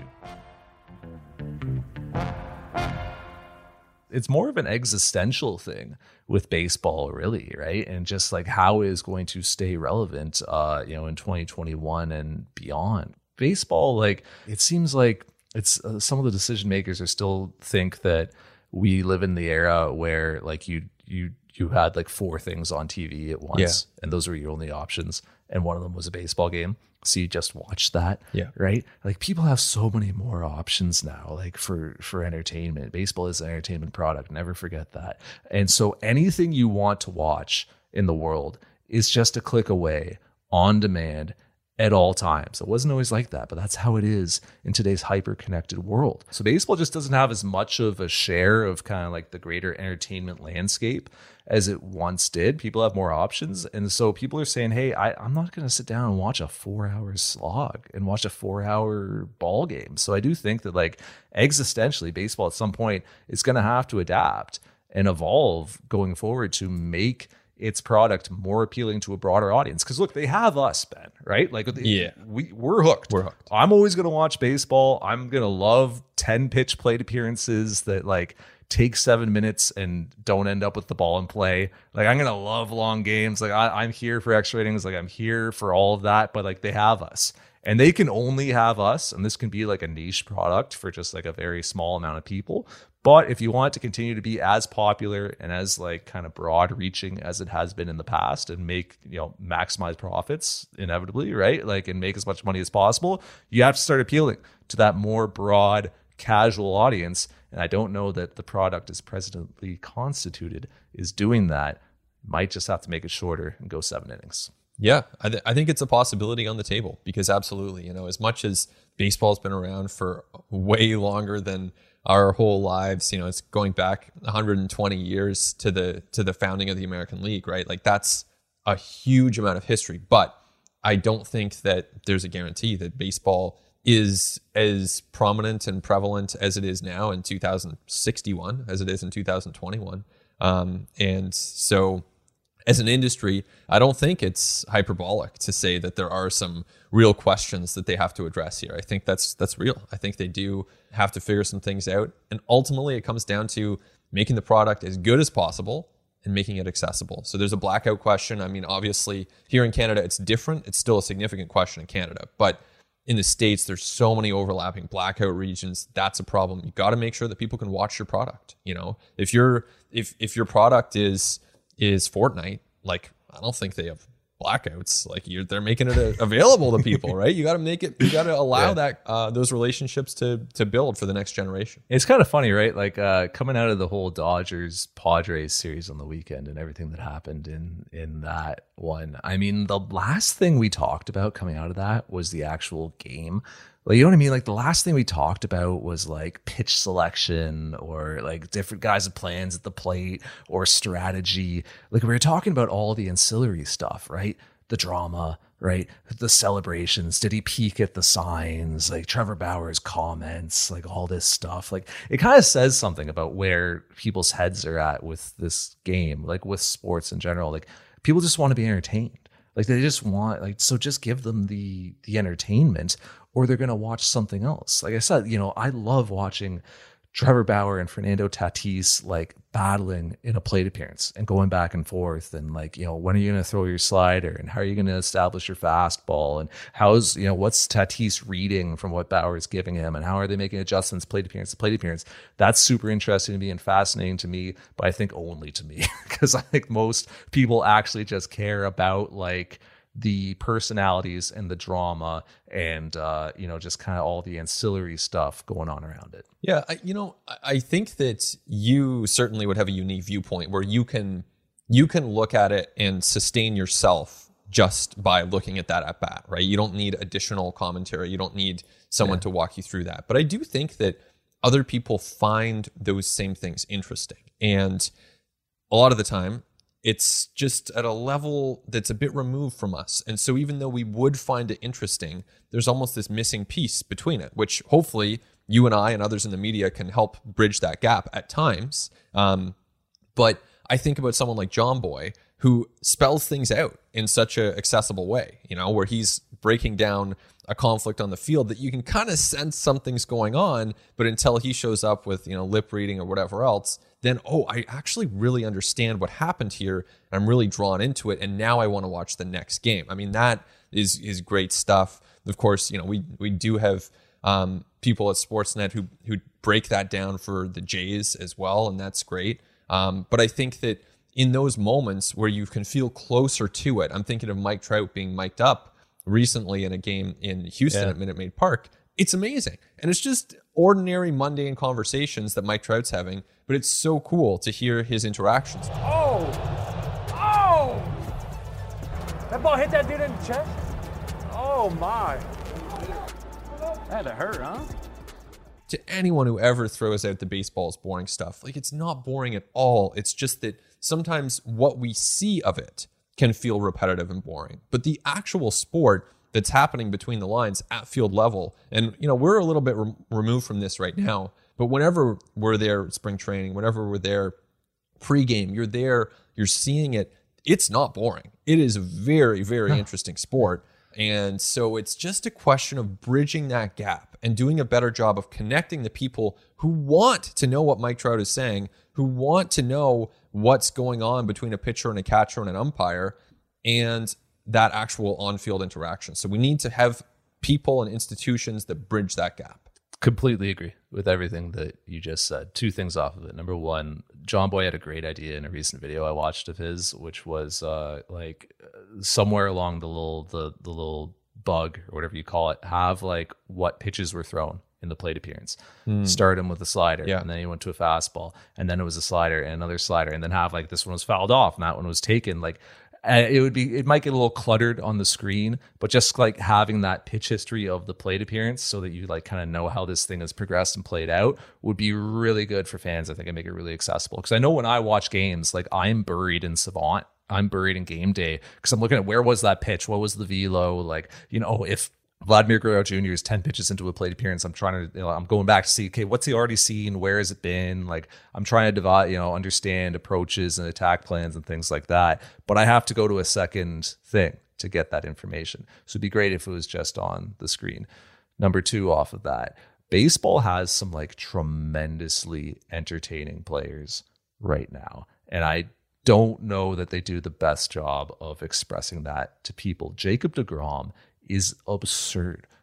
It's more of an existential thing with baseball, really, right? And just like how is going to stay relevant, uh, you know, in twenty twenty-one and beyond. Baseball, like it seems like it's uh, some of the decision makers are still think that we live in the era where like you you you had like four things on T V at once, yeah. and those were your only options, and one of them was a baseball game. So you just watch that, yeah. right? Like people have so many more options now, like for for entertainment. Baseball is an entertainment product. Never forget that. And so anything you want to watch in the world is just a click away, on demand, at all times. It wasn't always like that, but that's how it is in today's hyper-connected world. So baseball just doesn't have as much of a share of kind of like the greater entertainment landscape as it once did. People have more options. And so people are saying, hey, I, I'm not going to sit down and watch a four-hour slog and watch a four-hour ball game. So I do think that like existentially, baseball at some point is going to have to adapt and evolve going forward to make its product more appealing to a broader audience. Because look, they have us, Ben, right? Like, yeah, we we're hooked. We're hooked. I'm always gonna watch baseball. I'm gonna love ten pitch plate appearances that like take seven minutes and don't end up with the ball in play. Like, I'm gonna love long games. Like, I, I'm here for extra innings. Like, I'm here for all of that. But like, they have us, and they can only have us. And this can be like a niche product for just like a very small amount of people. But if you want it to continue to be as popular and as like kind of broad reaching as it has been in the past and make, you know, maximize profits inevitably, right? Like, and make as much money as possible, you have to start appealing to that more broad casual audience. And I don't know that the product as presently constituted is doing that. Might just have to make it shorter and go seven innings. Yeah, I, th- I think it's a possibility on the table because absolutely, you know, as much as baseball's been around for way longer than our whole lives, you know, it's going back one hundred twenty years to the to the founding of the American League, right? Like, that's a huge amount of history. But I don't think that there's a guarantee that baseball is as prominent and prevalent as it is now in two thousand sixty-one as it is in two thousand twenty-one. Um, and so as an industry, I don't think it's hyperbolic to say that there are some real questions that they have to address here. I think that's that's real. I think they do have to figure some things out. And ultimately, it comes down to making the product as good as possible and making it accessible. So there's a blackout question. I mean, obviously, here in Canada, it's different. It's still a significant question in Canada. But in the States, there's so many overlapping blackout regions. That's a problem. You got to make sure that people can watch your product. You know, if you're if if your product is is Fortnite, like I don't think they have blackouts. Like you're they're making it a, available to people, right? You got to make it. You got to allow yeah. that uh, those relationships to to build for the next generation. It's kind of funny, right? Like uh, coming out of the whole Dodgers Padres series on the weekend and everything that happened in in that one. I mean, the last thing we talked about coming out of that was the actual game. Like, you know what I mean? Like the last thing we talked about was like pitch selection or like different guys' plans at the plate or strategy. Like we were talking about all the ancillary stuff, right? The drama, right? The celebrations. Did he peek at the signs? Like Trevor Bauer's comments, like all this stuff. Like it kind of says something about where people's heads are at with this game, like with sports in general. Like people just want to be entertained. Like they just want, like, so just give them the the entertainment, or they're going to watch something else. Like I said, you know, I love watching Trevor Bauer and Fernando Tatis like battling in a plate appearance and going back and forth. And like, you know, when are you going to throw your slider and how are you going to establish your fastball? And how's, you know, what's Tatis reading from what Bauer is giving him? And how are they making adjustments plate appearance to plate appearance? That's super interesting to me and fascinating to me, but I think only to me because I think most people actually just care about like the personalities and the drama and, uh, you know, just kind of all the ancillary stuff going on around it. Yeah. I, you know, I think that you certainly would have a unique viewpoint where you can, you can look at it and sustain yourself just by looking at that at bat, right? You don't need additional commentary. You don't need someone yeah. to walk you through that. But I do think that other people find those same things interesting. And a lot of the time, it's just at a level that's a bit removed from us. And so even though we would find it interesting, there's almost this missing piece between it, which hopefully you and I and others in the media can help bridge that gap at times. Um, but I think about someone like John Boy, who spells things out in such an accessible way, you know, where he's breaking down a conflict on the field that you can kind of sense something's going on, but until he shows up with, you know, lip reading or whatever else, then, oh, I actually really understand what happened here. And I'm really drawn into it. And now I want to watch the next game. I mean, that is is great stuff. Of course, you know, we we do have um, people at Sportsnet who who break that down for the Jays as well. And that's great. Um, but I think that in those moments where you can feel closer to it, I'm thinking of Mike Trout being mic'd up recently in a game in Houston yeah. at Minute Maid Park. It's amazing. And it's just ordinary, mundane conversations that Mike Trout's having, but it's so cool to hear his interactions. Oh! Oh! That ball hit that dude in the chest? Oh, my. That had to hurt, huh? To anyone who ever throws out the baseball's boring stuff, like, it's not boring at all. It's just that sometimes what we see of it can feel repetitive and boring. But the actual sport that's happening between the lines at field level. And, you know, we're a little bit re- removed from this right now, but whenever we're there spring training, whenever we're there pregame, you're there, you're seeing it. It's not boring. It is a very, very interesting sport. And so it's just a question of bridging that gap and doing a better job of connecting the people who want to know what Mike Trout is saying, who want to know what's going on between a pitcher and a catcher and an umpire, and that actual on-field interaction. So we need to have people and institutions that bridge that gap. Completely agree with everything that you just said. Two things off of it. Number one, John Boy had a great idea in a recent video I watched of his, which was uh, like somewhere along the little the the little bug or whatever you call it, have like what pitches were thrown in the plate appearance. Mm. Start him with a slider, yeah. and then he went to a fastball, and then it was a slider and another slider, and then have like this one was fouled off and that one was taken. Like Uh, it would be, it might get a little cluttered on the screen, but just like having that pitch history of the plate appearance so that you like kind of know how this thing has progressed and played out would be really good for fans. I think and make it really accessible. Because I know when I watch games, like I'm buried in Savant, I'm buried in Game Day because I'm looking at where was that pitch, what was the velo, like, you know, if Vladimir Guerrero Junior is ten pitches into a plate appearance, I'm trying to, you know, I'm going back to see, okay, what's he already seen? Where has it been? Like, I'm trying to divide, you know, understand approaches and attack plans and things like that. But I have to go to a second thing to get that information. So it'd be great if it was just on the screen. Number two, off of that, baseball has some like tremendously entertaining players right now. And I don't know that they do the best job of expressing that to people. Jacob deGrom is absurd.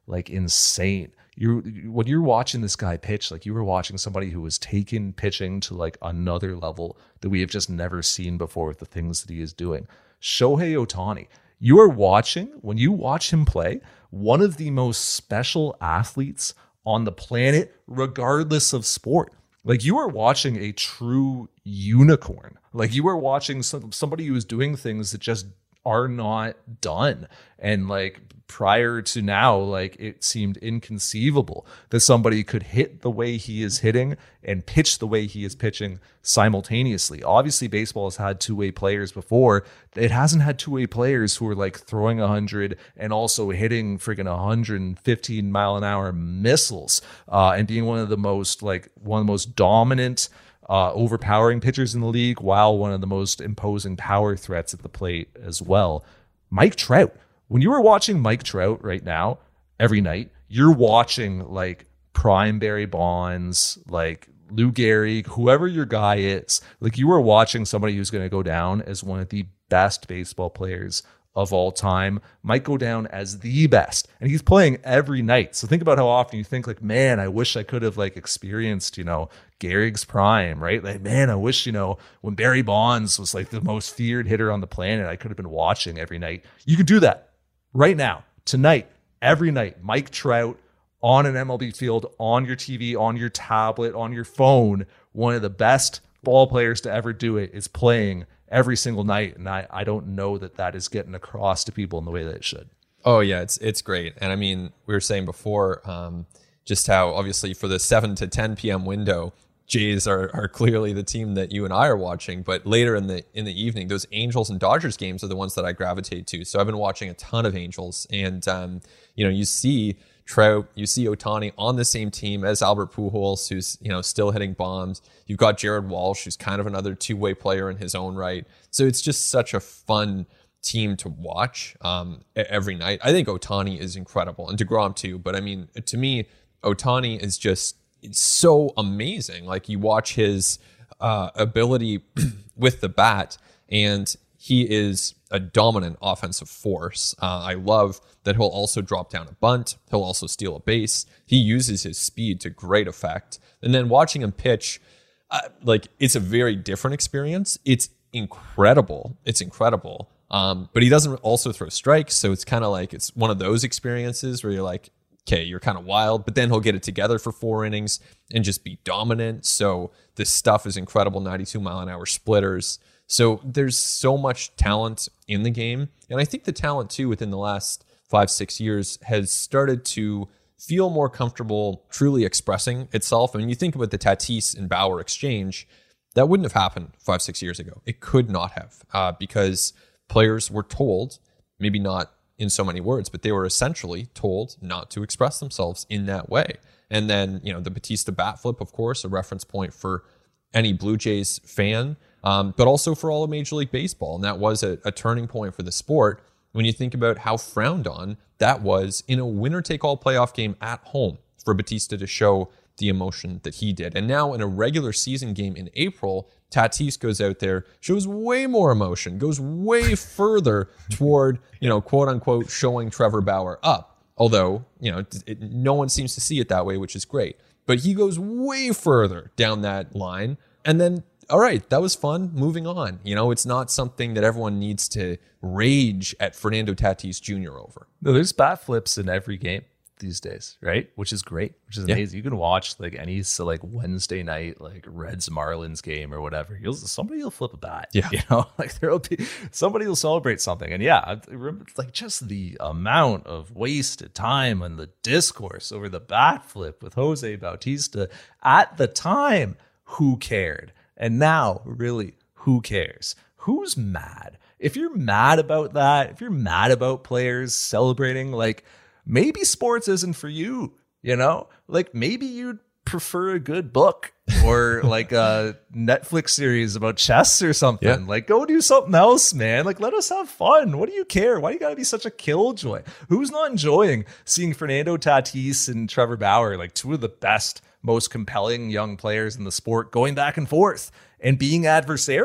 like insane. You when you're watching this guy pitch, like you were watching somebody who was taking pitching to like another level that we have just never seen before with the things that he is doing. Shohei Ohtani, you are watching, when you watch him play, one of the most special athletes on the planet, regardless of sport. Like you are watching a true unicorn. Like you are watching some, somebody who is doing things that just are not done. And like prior to now, like it seemed inconceivable that somebody could hit the way he is hitting and pitch the way he is pitching simultaneously. Obviously, baseball has had two-way players before. It hasn't had two-way players who are like throwing one hundred and also hitting freaking one hundred fifteen mile an hour missiles uh, and being one of the most like one of the most dominant Uh, overpowering pitchers in the league, while one of the most imposing power threats at the plate as well. Mike Trout. When you are watching Mike Trout right now, every night, you're watching like prime Barry Bonds, like Lou Gehrig, whoever your guy is. Like you are watching somebody who's going to go down as one of the best baseball players of all time, might go down as the best. And he's playing every night. So think about how often you think like, man, I wish I could have like experienced, you know, Gehrig's prime, right? Like, man, I wish, you know, when Barry Bonds was like the most feared hitter on the planet, I could have been watching every night. You could do that right now, tonight, every night. Mike Trout on an M L B field, on your T V, on your tablet, on your phone. One of the best ball players to ever do it is playing every single night. And I, I don't know that that is getting across to people in the way that it should. Oh yeah, it's it's great. And I mean, we were saying before um, just how obviously for the seven to ten p.m. window, Jays are are clearly the team that you and I are watching. But later in the in the evening, those Angels and Dodgers games are the ones that I gravitate to. So I've been watching a ton of Angels, and um, you know, you see Trout, you see Ohtani on the same team as Albert Pujols, who's, you know, still hitting bombs. You've got Jared Walsh, who's kind of another two-way player in his own right. So it's just such a fun team to watch um, every night. I think Ohtani is incredible, and DeGrom too. But I mean, to me, Ohtani is just it's so amazing. Like you watch his uh, ability with the bat, and he is a dominant offensive force. Uh, I love that he'll also drop down a bunt. He'll also steal a base. He uses his speed to great effect. And then watching him pitch, uh, like it's a very different experience. It's incredible. It's incredible. Um, but he doesn't also throw strikes. So it's kind of like, it's one of those experiences where you're like, okay, you're kind of wild, but then he'll get it together for four innings and just be dominant. So this stuff is incredible. ninety-two mile an hour splitters. So there's so much talent in the game. And I think the talent too within the last five, six years has started to feel more comfortable truly expressing itself. I mean, you think about the Tatis and Bauer exchange, that wouldn't have happened five, six years ago. It could not have uh, because players were told, maybe not in so many words, but they were essentially told not to express themselves in that way. And then, you know, the Batista bat flip, of course, a reference point for any Blue Jays fan, um, but also for all of Major League Baseball. And that was a, a turning point for the sport when you think about how frowned on that was in a winner-take-all playoff game at home for Batista to show the emotion that he did. And now in a regular season game in April, Tatis goes out there, shows way more emotion, goes way further toward, you know, quote unquote, showing Trevor Bauer up. Although, you know, it, no one seems to see it that way, which is great. But he goes way further down that line. And then, all right, that was fun. Moving on. You know, it's not something that everyone needs to rage at Fernando Tatis Junior over. No, there's bat flips in every game these days, right? Which is great, which is amazing. Yeah. You can watch like any so like Wednesday night, like Reds Marlins game or whatever. You'll somebody will flip a bat. Yeah, you know, like there'll be somebody will celebrate something. And yeah, I remember like just the amount of wasted time and the discourse over the bat flip with Jose Bautista at the time. Who cared? And now, really, who cares? Who's mad? If you're mad about that, if you're mad about players celebrating, like, maybe sports isn't for you, you know? Like, maybe you'd prefer a good book or like a Netflix series about chess or something. Yeah. Like, go do something else, man. Like, let us have fun. What do you care? Why do you got to be such a killjoy? Who's not enjoying seeing Fernando Tatis and Trevor Bauer, like two of the best, most compelling young players in the sport, going back and forth and being adversarial?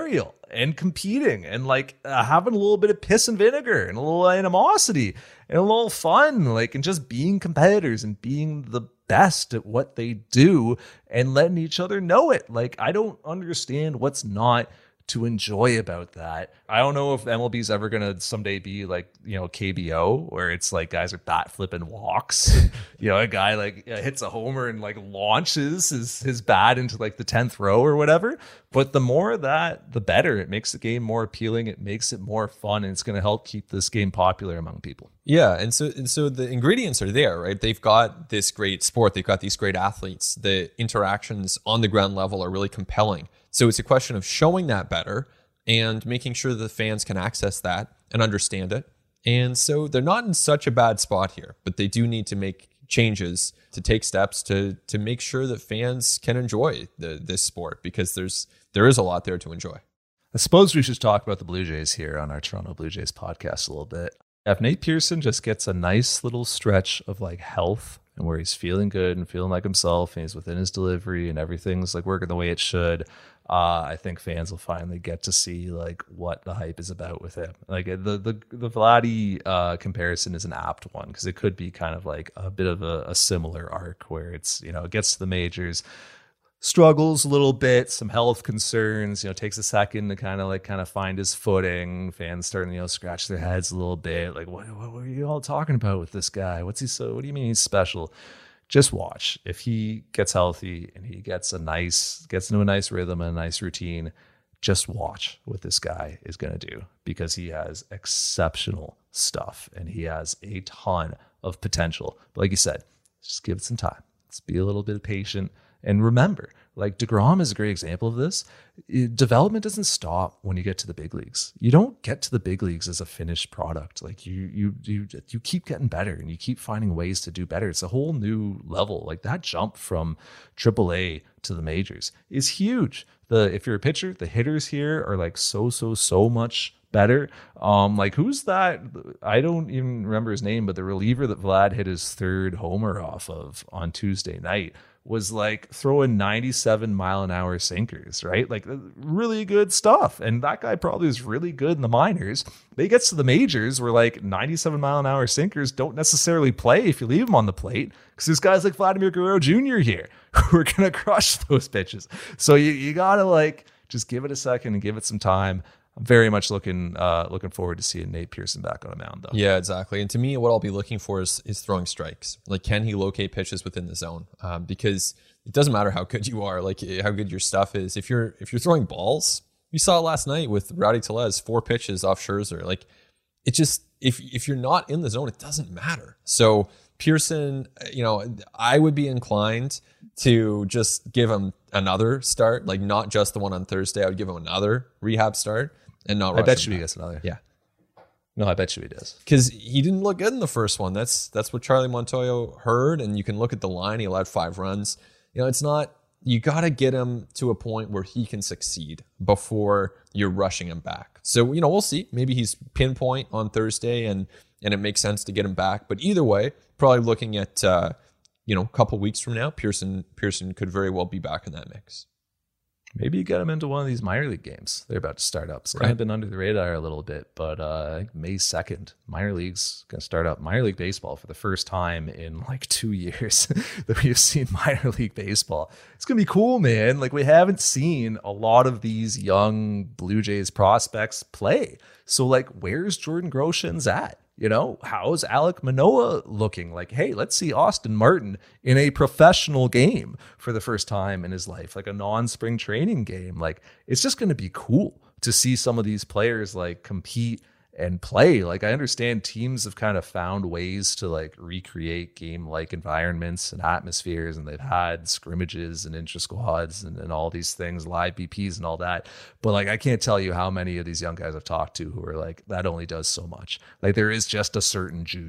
and competing and like uh, having a little bit of piss and vinegar and a little animosity and a little fun, like, and just being competitors and being the best at what they do and letting each other know it. Like, I don't understand what's not to enjoy about that. I don't know if M L B is ever going to someday be like, you know, K B O, where it's like guys are bat flipping walks. And, you know, a guy like uh, hits a homer and like launches his, his bat into like the tenth row or whatever. But the more that, the better. It makes the game more appealing. It makes it more fun. And it's going to help keep this game popular among people. Yeah. And so, and so the ingredients are there, right? They've got this great sport. They've got these great athletes. The interactions on the ground level are really compelling. So it's a question of showing that better and making sure the fans can access that and understand it. And so they're not in such a bad spot here, but they do need to make changes, to take steps to to make sure that fans can enjoy the, this sport, because there's there is a lot there to enjoy. I suppose we should talk about the Blue Jays here on our Toronto Blue Jays podcast a little bit. If Nate Pearson just gets a nice little stretch of like health and where he's feeling good and feeling like himself and he's within his delivery and everything's like working the way it should, uh, I think fans will finally get to see like what the hype is about with him. Like the the the Vladdy uh, comparison is an apt one, because it could be kind of like a bit of a, a similar arc where it's, you know, it gets to the majors, struggles a little bit, some health concerns, you know, takes a second to kind of like kind of find his footing. Fans starting, you know, scratch their heads a little bit. Like, what, what, what are you all talking about with this guy? What's he so, what do you mean he's special? Just watch. If he gets healthy and he gets a nice, gets into a nice rhythm and a nice routine, just watch what this guy is going to do, because he has exceptional stuff and he has a ton of potential. But like you said, just give it some time. Let's be a little bit patient. And remember, like DeGrom is a great example of this. It, development doesn't stop when you get to the big leagues. You don't get to the big leagues as a finished product. Like you, you, you, you keep getting better and you keep finding ways to do better. It's a whole new level. Like that jump from triple A to the majors is huge. The if you're a pitcher, the hitters here are like so, so, so much better. Um, like who's that? I don't even remember his name, but the reliever that Vlad hit his third homer off of on Tuesday night was like throwing ninety-seven mile an hour sinkers, right? Like really good stuff. And that guy probably is really good in the minors. But he gets to the majors where like ninety-seven mile an hour sinkers don't necessarily play if you leave them on the plate, because there's guys like Vladimir Guerrero Junior here who are going to crush those pitches. So you, you got to like just give it a second and give it some time. I'm very much looking uh, looking forward to seeing Nate Pearson back on a mound, though. Yeah, exactly. And to me, what I'll be looking for is, is throwing strikes. Like, can he locate pitches within the zone? Um, because it doesn't matter how good you are, like how good your stuff is. If you're if you're throwing balls, you saw it last night with Rowdy Tellez, four pitches off Scherzer. Like, it just if if you're not in the zone, it doesn't matter. So Pearson, you know, I would be inclined to just give him another start, like not just the one on Thursday. I would give him another rehab start. And not I bet you he gets another. Yeah. No, I bet you he does. Because he didn't look good in the first one. That's that's what Charlie Montoyo heard. And you can look at the line. He allowed five runs. You know, it's not, you got to get him to a point where he can succeed before you're rushing him back. So, you know, we'll see. Maybe he's pinpoint on Thursday and and it makes sense to get him back. But either way, probably looking at, uh, you know, a couple weeks from now, Pearson Pearson could very well be back in that mix. Maybe you get him into one of these minor league games. They're about to start up. It's kind Right. of been under the radar a little bit, but uh, I think May second, minor league's going to start up. Minor league baseball for the first time in like two years that we've seen minor league baseball. It's going to be cool, man. Like we haven't seen a lot of these young Blue Jays prospects play. So like, where's Jordan Groshans at? You know, how's Alek Manoah looking? Like, hey, let's see Austin Martin in a professional game for the first time in his life, like a non-spring training game. Like, it's just going to be cool to see some of these players like compete and play. Like, I understand teams have kind of found ways to like recreate game-like environments and atmospheres, and they've had scrimmages and intra-squads and, and all these things, live B Ps and all that. But like, I can't tell you how many of these young guys I've talked to who are like, that only does so much. Like, there is just a certain juice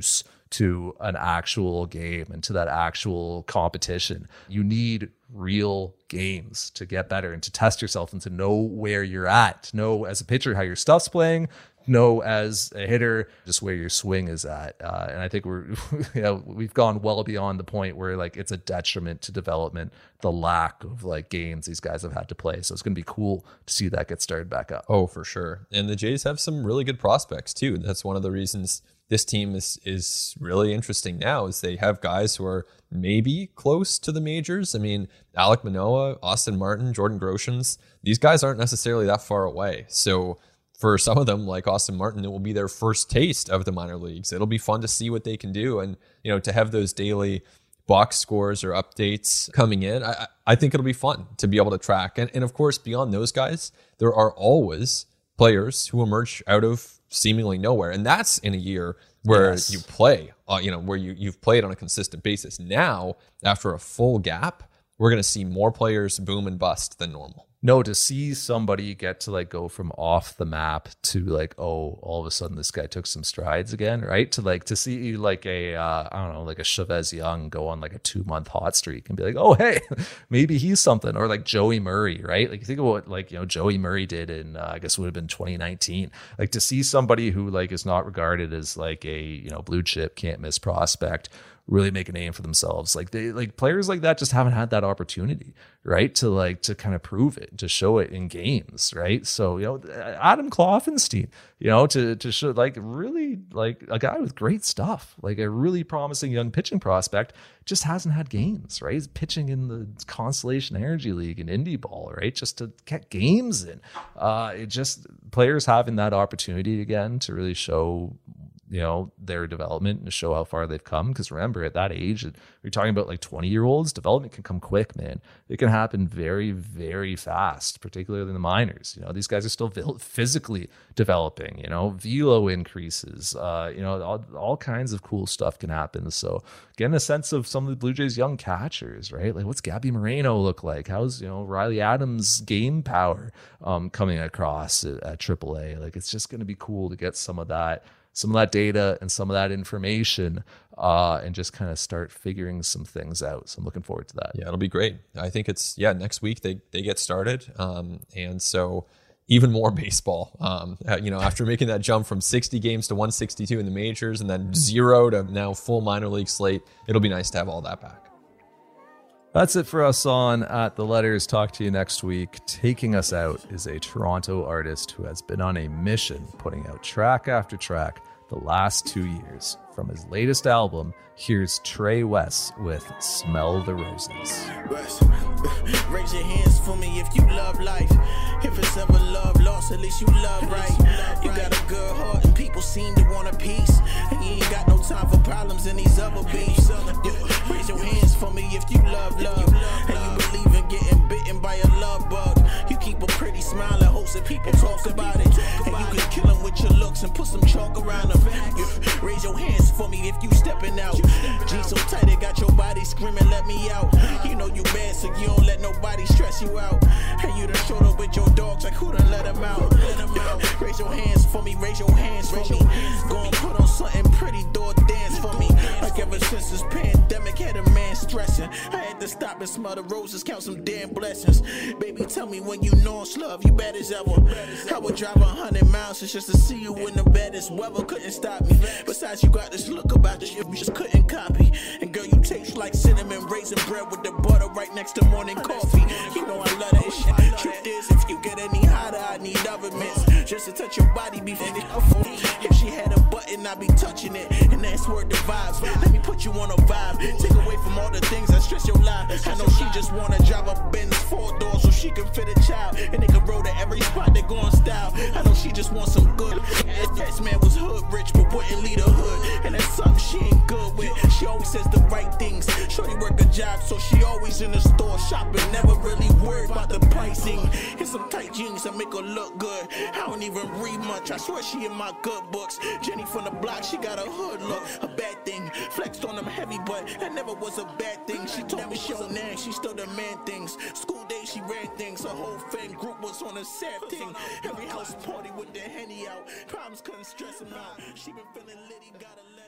to an actual game and to that actual competition. You need real games to get better and to test yourself and to know where you're at, to know as a pitcher how your stuff's playing, know as a hitter just where your swing is at. Uh, and I think we're, you know, we've gone well beyond the point where like it's a detriment to development, the lack of like games these guys have had to play. So it's going to be cool to see that get started back up. Oh, for sure. And the Jays have some really good prospects too. That's one of the reasons this team is is really interesting now, is they have guys who are maybe close to the majors. I mean, Alek Manoah, Austin Martin, Jordan Groshans, these guys aren't necessarily that far away. So for some of them, like Austin Martin, it will be their first taste of the minor leagues. It'll be fun to see what they can do. And, you know, to have those daily box scores or updates coming in, I, I think it'll be fun to be able to track. And, and of course, beyond those guys, there are always players who emerge out of seemingly nowhere. And that's in a year where yes. you play, uh, you know, where you, you've played on a consistent basis. Now, after a full gap, we're going to see more players boom and bust than normal. No, to see somebody get to like go from off the map to like, oh, all of a sudden this guy took some strides again, right? To like to see like a uh, I don't know, like a Chavez Young go on like a two month hot streak and be like, oh hey, maybe he's something. Or like Joey Murray, right? Like you think of what like you know Joey Murray did in uh, I guess it would have been twenty nineteen. Like to see somebody who like is not regarded as like a you know blue chip can't miss prospect really make a name for themselves. Like they like players like that just haven't had that opportunity, right? To like to kind of prove it, to show it in games, right? So, you know, Adam Kloffenstein, you know, to to show like really like a guy with great stuff, like a really promising young pitching prospect, just hasn't had games, right? He's pitching in the Constellation Energy League and Indie Ball, right? Just to get games in. Uh, it just players having that opportunity again to really show you know, their development and to show how far they've come. Because remember, at that age, you're talking about like twenty year olds, development can come quick, man. It can happen very, very fast, particularly in the minors. You know, these guys are still physically developing, you know, velo increases, uh, you know, all, all kinds of cool stuff can happen. So getting a sense of some of the Blue Jays young catchers, right? Like what's Gabby Moreno look like? How's, you know, Riley Adams' game power um, coming across at, at triple A? Like it's just going to be cool to get some of that some of that data and some of that information uh, and just kind of start figuring some things out. So I'm looking forward to that. Yeah, it'll be great. I think it's, yeah, next week they, they get started. Um, and so even more baseball, um, you know, after making that jump from sixty games to one sixty-two in the majors and then zero to now full minor league slate, it'll be nice to have all that back. That's it for us on At the Letters. Talk to you next week. Taking us out is a Toronto artist who has been on a mission putting out track after track the last two years. From his latest album, here's Trey West with Smell the Roses. Raise your hands for me if you love life. If it's ever love lost, at least you love right. You got a good heart and people seem to want a piece. And you ain't got no time for problems in these other beefs. Raise your hands for me if you love love. And you believe in getting bitten by a love bug. You keep a pretty smile and hopes that people talk about it. And you can kill them with your looks and put some chalk around them. Raise your hands for me if you stepping out. Jeans so tight it got your body screaming let me out. You know you bad so you don't let nobody stress you out. And you done showed up with your dogs like who done let them out. Raise your hands for me, raise your hands for me. Go and put on something pretty, do a dance for me. Like ever since this pandemic had a man stressing. I had to stop and smell the roses, count some damn blessings. Baby, tell me when you know it's love, you bad as ever. I would drive a hundred miles just to see you in the baddest weather. Couldn't stop me. Besides, you got this look about you, you just couldn't copy. And girl, you taste like cinnamon raisin bread with the butter right next to morning coffee. You know I love that shit. Truth is, if you get any hotter, I need other mints just to touch your body before it. If she had a button, I'd be touching it. And that's where the vibes. Let me put you on a vibe. Take away from all the things that stress your life. I know she just wanna drive a Benz four door so she can fit a child. And they can roll to every spot they go on style. I know she just wants some good. This man was hood rich but wouldn't lead a hood. And that's something she ain't good with. She always says the right things. Shorty work a job so she always in the store shopping. Never really worried about the pricing. And some tight jeans that make her look good. I don't even read much. I swear she in my good books. Jenny from the block, she got a hood look. A bad thing. Flexed on them heavy, but that never was a bad thing. She told me she own name. She still demand things. School days she ran things. Her whole fan group was on a sad thing. Every house party with the Henny out. Problems couldn't stress him out. She been feeling litty, gotta let